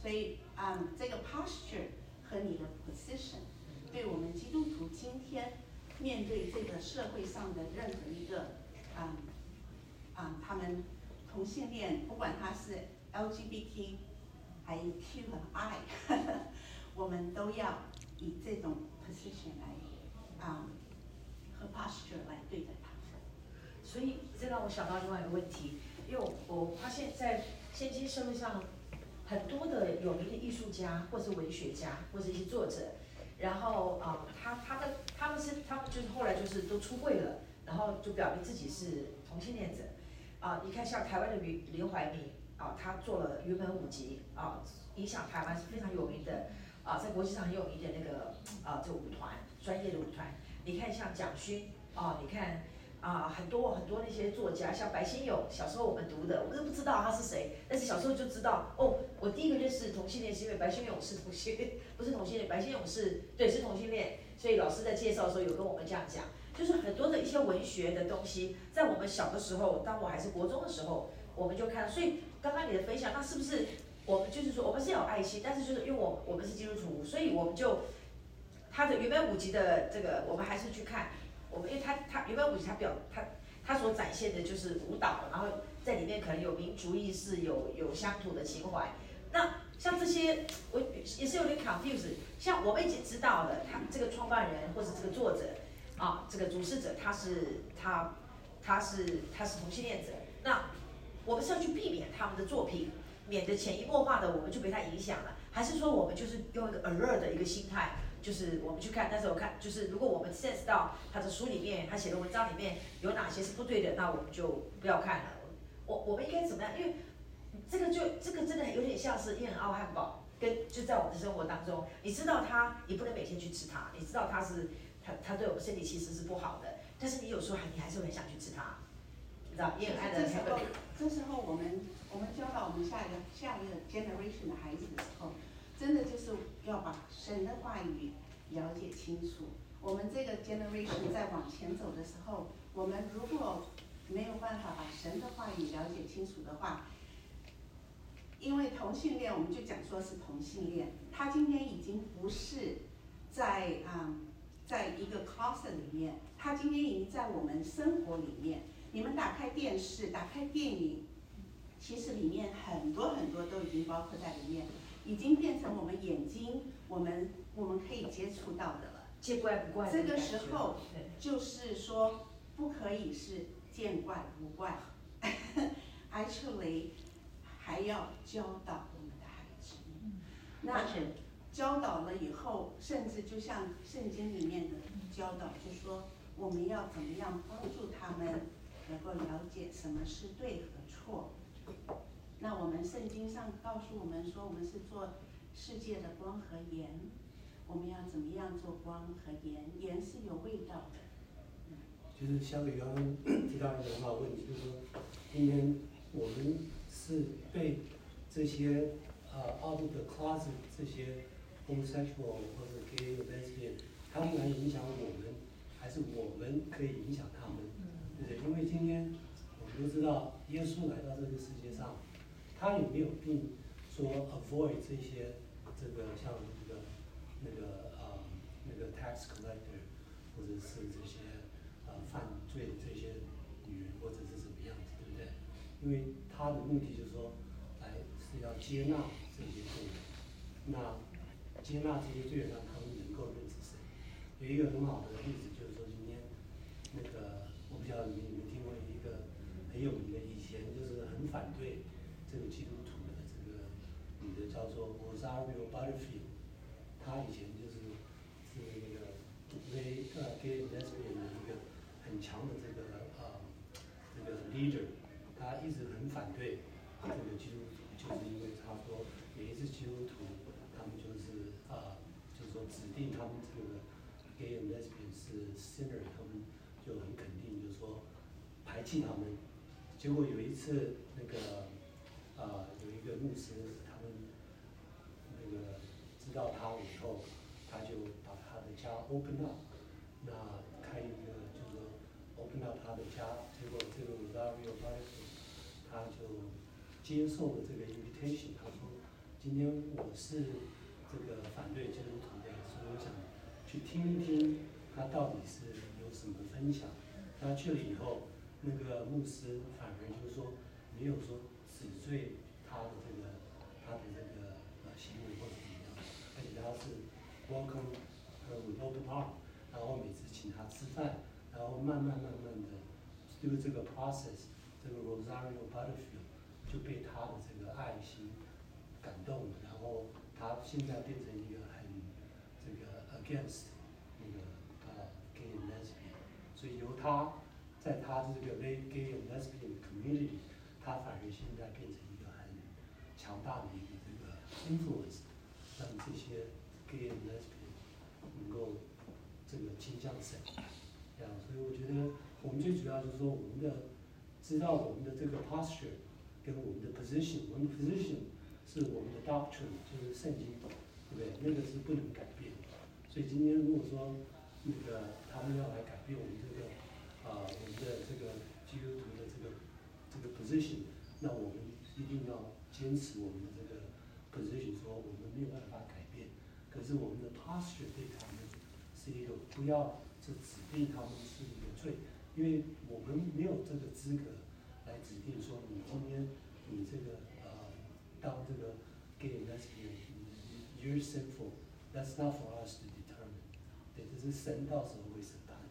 所以啊、嗯，这个 posture 和你的 position， 对我们基督徒今天面对这个社会上的任何一个啊啊、嗯嗯，他们同性恋，不管他是 L G B T， 还有 Q 和 I， 呵呵，我们都要以这种 position 来啊、嗯、和 posture 来对待他。 所以这让我想到另外一个问题，因为我我发现在现今社会上，很多的有名的艺术家，或是文学家，或是一些作者，然后啊、呃，他他们他们是他们就是后来就是都出柜了，然后就表明自己是同性恋者。啊、呃，你看像台湾的林林怀民啊，他做了云门舞集啊，影响台湾是非常有名的啊，在国际上很有名的那个啊这个舞团，专业的舞团。你看像蒋勋啊，你看。啊，很多很多那些作家，像白先勇，小时候我们读的，我们都不知道他是谁，但是小时候就知道，哦，我第一个认识同性恋是因为白先勇是同性恋，不是同性恋，白先勇是对是同性恋，所以老师在介绍的时候有跟我们这样讲，就是很多的一些文学的东西，在我们小的时候，当我还是国中的时候，我们就看，所以刚刚你的分享，那是不是我们就是说我们是要有爱心，但是就是因为我我们是基督徒，所以我们就他的原本五集的这个，我们还是去看。我们因为他他原本舞集他表他他所展现的就是舞蹈，然后在里面可能有民族意识，有有乡土的情怀。那像这些我也是有点 confused。像我们已经知道了，他这个创办人或者这个作者啊，这个主事者他是他他是他是同性恋者。那我们是要去避免他们的作品，免得潜移默化的我们就被他影响了，还是说我们就是用一个 alert 的一个心态？就是我们去看，但是我看，就是如果我们 sense 到他的书里面，他写的文章里面有哪些是不对的，那我们就不要看了。我我们应该怎么样？因为这个就这个真的有点像是燕奥汉堡，跟就在我们的生活当中，你知道它，你不能每天去吃它，你知道它是它它对我们身体其实是不好的，但是你有时候还你还是很想去吃它，你知道燕安的这时候这时候我们我们教导我们下一个下一个 generation 的孩子的时候。真的就是要把神的话语了解清楚。我们这个 generation 在往前走的时候，我们如果没有办法把神的话语了解清楚的话，因为同性恋，我们就讲说是同性恋，他今天已经不是在啊、嗯，在一个 closet 里面，他今天已经在我们生活里面。你们打开电视，打开电影，其实里面很多很多都已经包括在里面。已经变成我们眼睛，我们我们可以接触到的了。 见怪不怪。 这个时候就是说，不可以是见怪不怪，actually 还要教导我们的孩子。那教导了以后，甚至就像圣经里面的教导，就说我们要怎么样帮助他们能够了解什么是对和错。那我们圣经上告诉我们说，我们是做世界的光和盐，我们要怎么样做光和盐？盐是有味道的。 嗯、就是小雨刚刚提到一个很好的问题，就是说，今天我们是被这些呃 out of the closet 这些 homosexual 或者 gay lesbian 他们来影响我们，还是我们可以影响他们？对不对？因为今天我们都知道，耶稣来到这个世界上。他也没有并说 avoid 这些这个像那个那个呃那个 tax collector 或者是这些呃犯罪的这些女人或者是怎么样子，对不对？因为他的目的就是说，来是要接纳这些罪人，那接纳这些罪人，让他们能够认识神。有一个很好的例子就是说，今天那个我不晓得你们你们听过一个很有名的，以前就是很反对。这个基督徒的这个女的叫做 Rosario Butterfield， 她以前就是是那个 gay 呃 gay lesbian 的一个很强的这个呃这个 leader， 她一直很反对这个基督徒，就是因为她说每一次基督徒他们就是啊、呃、就是说指定他们这个 gay and lesbian 是 sinner， 他们就很肯定就是说排挤他们。结果有一次那个。啊、呃，有一个牧师，他们那个知道他以后，他就把他的家 open up， 那开一个就是说 open up 他的家，结果这个 Rosario Butterfield 他就接受了这个 invitation， 他说， 今天我是这个反对基督徒的，所以我想去听一听他到底是有什么分享。他去了以后，那个牧师反而就是说没有说指罪他的这个他的这个呃行为或者怎么样，而且他是 welcome her with open arm， 然后每次请他吃饭，然后慢慢慢慢的就是这个 process， 这个 Rosario Butterfield 就被他的这个爱心感动了，然后他现在变成一个很这个 against 那个呃 gay and lesbian， 所以由他在他的这个 gay and lesbian community， 他反而现在变成一个很强大的一个这个 influence， 让这些 gay and lesbian 能够这个倾向神，这样，所以我觉得我们最主要就是说我们的知道我们的这个 posture 跟我们的 position， 我们的 position 是我们的 doctrine， 就是圣经，对不对？那个是不能改变的。所以今天如果说那个他们要来改变我们这个啊、呃、我们的这个基督徒的这个这个 position， 那我们一定要坚持我们的这个 position， 说我们没有办法改变。可是我们的 posture 对他们是一个不要是指定他们是一个罪，因为我们没有这个资格来指定说你今天你这个呃当这个 gay and lesbian you're sinful， that's not for us to determine， 对，这是神到时候会审判。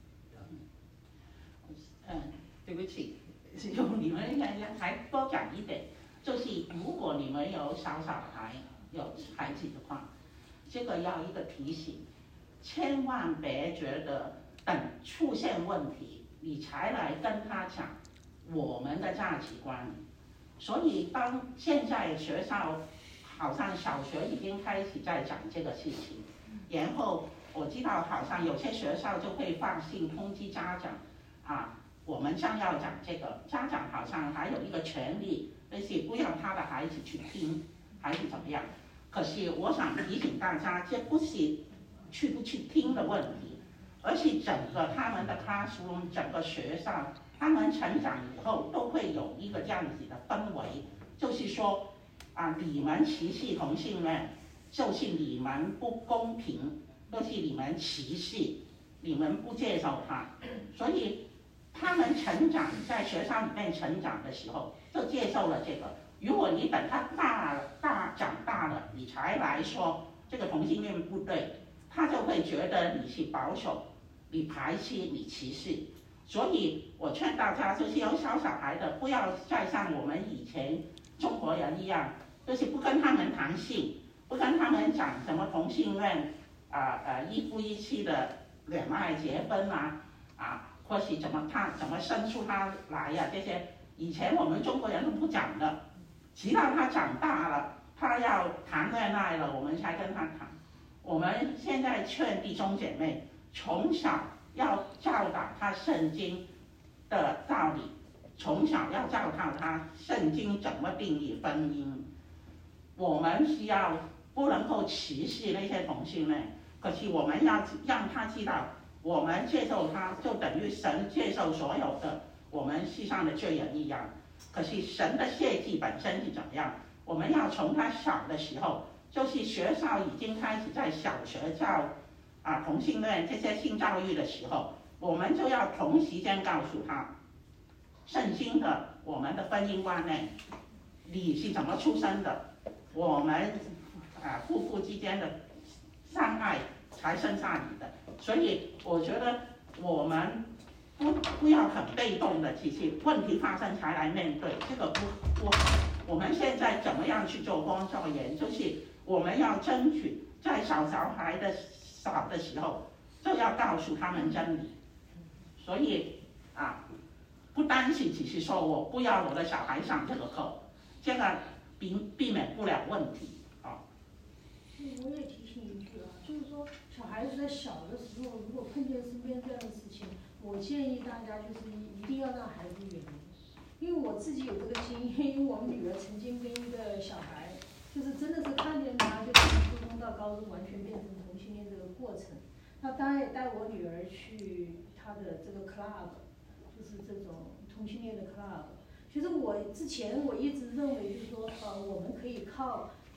嗯，对不起，就你们还多讲一点，就是如果你们有小小孩、有孩子的话，这个要一个提醒，千万别觉得等出现问题你才来跟他讲我们的价值观。所以当现在学校好像小学已经开始在讲这个事情，然后我知道好像有些学校就会放信通知家长啊，我们将要讲这个，家长好像还有一个权利，就是不让他的孩子去听，还是怎么样。可是我想提醒大家，这不是去不去听的问题，而是整个他们的 classroom， 整个学校，他们成长以后都会有一个这样子的氛围，就是说啊，你们歧视同性恋，就是你们不公平，就是你们歧视，你们不接受他，所以他们成长在学校里面成长的时候就接受了这个。如果你等他大了大长大了，你才来说这个同性恋不对，他就会觉得你是保守，你排斥，你歧视。所以我劝大家，就是有小小孩的，不要再像我们以前中国人一样，就是不跟他们谈性，不跟他们讲什么同性恋啊呃一夫一妻的恋爱结婚啊啊，或是怎么他怎么生出他来呀、啊、这些，以前我们中国人都不讲的。直到他长大了，他要谈恋爱了，我们才跟他谈。我们现在劝弟兄姐妹，从小要教导他圣经的道理，从小要教导他圣经怎么定义婚姻。我们需要不能够歧视那些同性恋，可是我们要让他知道，我们接受他就等于神接受所有的我们世上的罪人一样。可是神的设计本身是怎么样？我们要从他小的时候，就是学校已经开始在小学教啊同性恋这些性教育的时候，我们就要同时间告诉他，圣经的我们的婚姻观念，你是怎么出生的，我们啊夫妇之间的相爱才生下你的。所以我觉得我们不不要很被动的，其实问题发生才来面对，这个不不好。我们现在怎么样去做工作员，就是我们要争取在小小孩的小的时候就要告诉他们真理。所以啊，不单是只是说我不要我的小孩上这个课，这个避避免不了问题啊。 我也提醒一句啊，就是说小孩子在小的时候，如果碰见身边这样的事情，我建议大家就是一定要让孩子远离，因为我自己有这个经验，因为我们女儿曾经跟一个小孩，就是真的是看见他就从初中到高中完全变成同性恋这个过程。那当然也带我女儿去她的这个 club， 就是这种同性恋的 club。其实我之前我一直认为就是说，呃，我们可以靠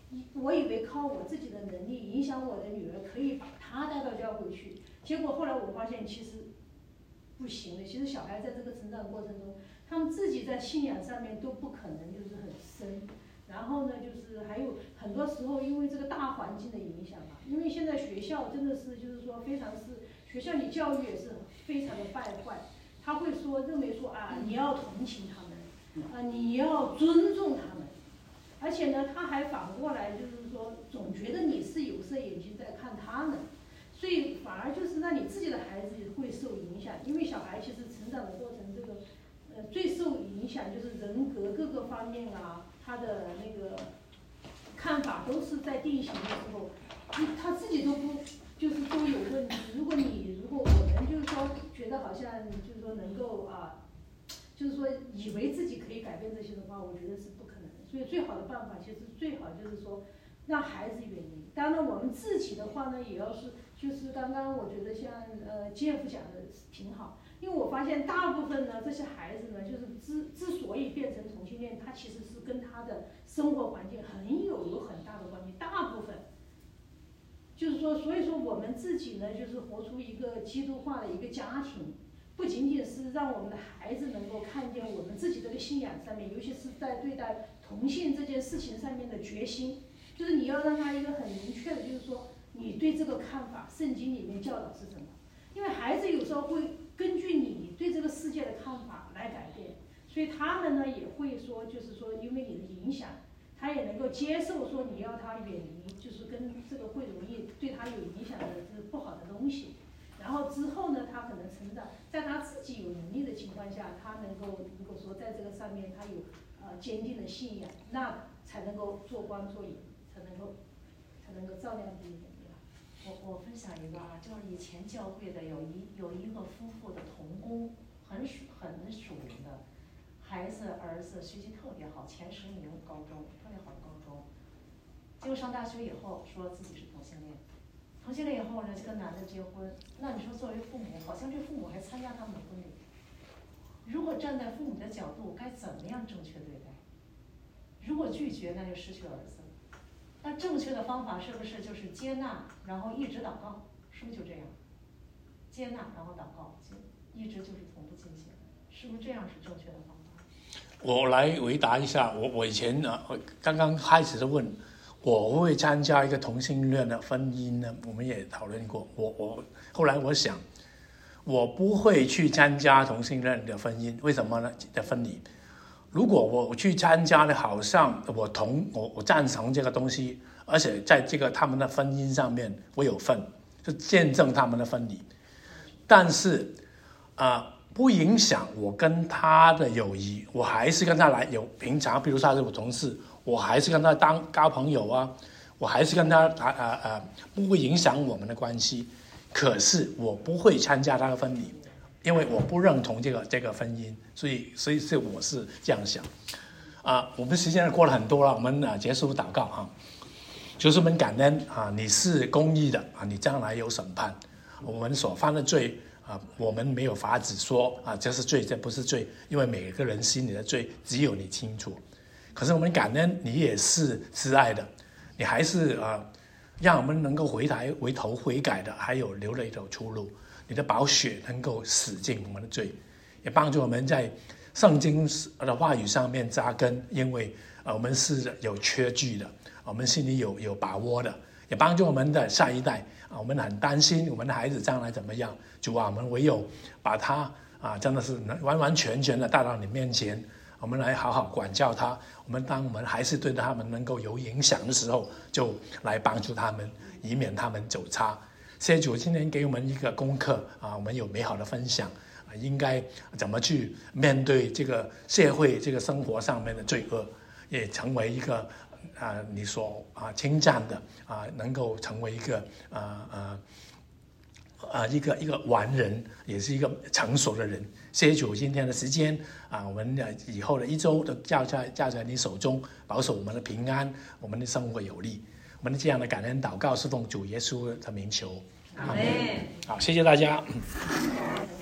我以为靠我自己的能力影响我的女儿，可以把她带到教会去。结果后来我发现其实不行的。其实小孩在这个成长过程中，他们自己在信仰上面都不可能就是很深。然后呢，就是还有很多时候因为这个大环境的影响嘛，因为现在学校真的是就是说非常是学校里教育也是非常的败坏，他会说认为说啊你要同情他们，啊你要尊重他们，而且呢他还反过来就是说总觉得你是有色眼镜在看他们，所以反而就是让你自己的孩子会受影响，因为小孩其实成长的过程这个呃最受影响就是人格各个方面啊。他的那个看法都是在定型的时候，他自己都不就是都有问题。如果你如果我们就是说觉得好像就是说能够啊，就是说以为自己可以改变这些的话，我觉得是不可能的。所以最好的办法其实最好就是说让孩子远离。当然我们自己的话呢，也要是就是刚刚我觉得像呃 Jeff 讲的挺好。因为我发现大部分呢，这些孩子呢，就是之之所以变成同性恋，他其实是跟他的生活环境很有有很大的关系。大部分，就是说，所以说我们自己呢，就是活出一个基督化的一个家庭，不仅仅是让我们的孩子能够看见我们自己这个信仰上面，尤其是在对待同性这件事情上面的决心，就是你要让他一个很明确的，就是说你对这个看法，圣经里面教导是什么？因为孩子有时候会根据你对这个世界的看法来改变，所以他们呢也会说，就是说因为你的影响，他也能够接受说你要他远离，就是跟这个会容易对他有影响的这不好的东西。然后之后呢，他可能成长，在他自己有能力的情况下，他能够如果说在这个上面他有呃坚定的信仰，那才能够做光做影，才能够才能够照亮别人。 我我分享一个啊，就是以前教会的有一有一个夫妇的同工，很属很属灵的，孩子儿子学习特别好，前十名高中特别好的高中，结果上大学以后说自己是同性恋，同性恋以后呢就跟男的结婚，那你说作为父母，好像这父母还参加他们的婚礼，如果站在父母的角度，该怎么样正确对待？如果拒绝，那就失去了儿子。那正确的方法是不是就是接纳，然后一直祷告？是不是就这样？接纳，然后祷告，一直就是同步进行，是不是这样是正确的方法？ 我来回答一下，我我以前呢，刚刚开始的问，我会参加一个同性恋的婚姻呢，我们也讨论过。我我后来我想，我不会去参加同性恋的婚姻，为什么呢？的婚礼。如果我去参加的，好像我同我我赞成这个东西，而且在这个他们的婚姻上面我有份，就见证他们的婚礼，但是啊、呃、不影响我跟他的友谊，我还是跟他来有平常，比如他是我同事，我还是跟他当交朋友啊，我还是跟他啊啊啊，不会影响我们的关系。可是我不会参加他的婚礼。因为我不认同这个这个婚姻，所以所以是我是这样想，啊，我们时间过了很多了，我们啊结束祷告哈，就是我们感恩啊，你是公义的啊，你将来有审判，我们所犯的罪啊，我们没有法子说啊这是罪，这不是罪，因为每个人心里的罪只有你清楚。可是我们感恩你也是慈爱的，你还是啊让我们能够回台回头悔改的，还有留了一条出路。你的宝血能够洗净我们的罪，也帮助我们在圣经的话语上面扎根，因为我们是有缺据的，我们心里有有把握的，也帮助我们的下一代。我们很担心我们的孩子将来怎么样，主啊，我们唯有把他啊，真的是完完全全的带到你面前，我们来好好管教他。我们当我们还是对他们能够有影响的时候，就来帮助他们，以免他们走差。谢谢主今天给我们一个功课啊，我们有美好的分享啊，应该怎么去面对这个社会这个生活上面的罪恶，也成为一个啊你所啊称赞的啊，能够成为一个啊啊啊一个一个完人，也是一个成熟的人。谢谢主今天的时间啊，我们以后的一周都交在交在你手中，保守我们的平安，我们的生活有力。我们这样的感恩祷告是奉主耶稣的名求，阿们。好，谢谢大家。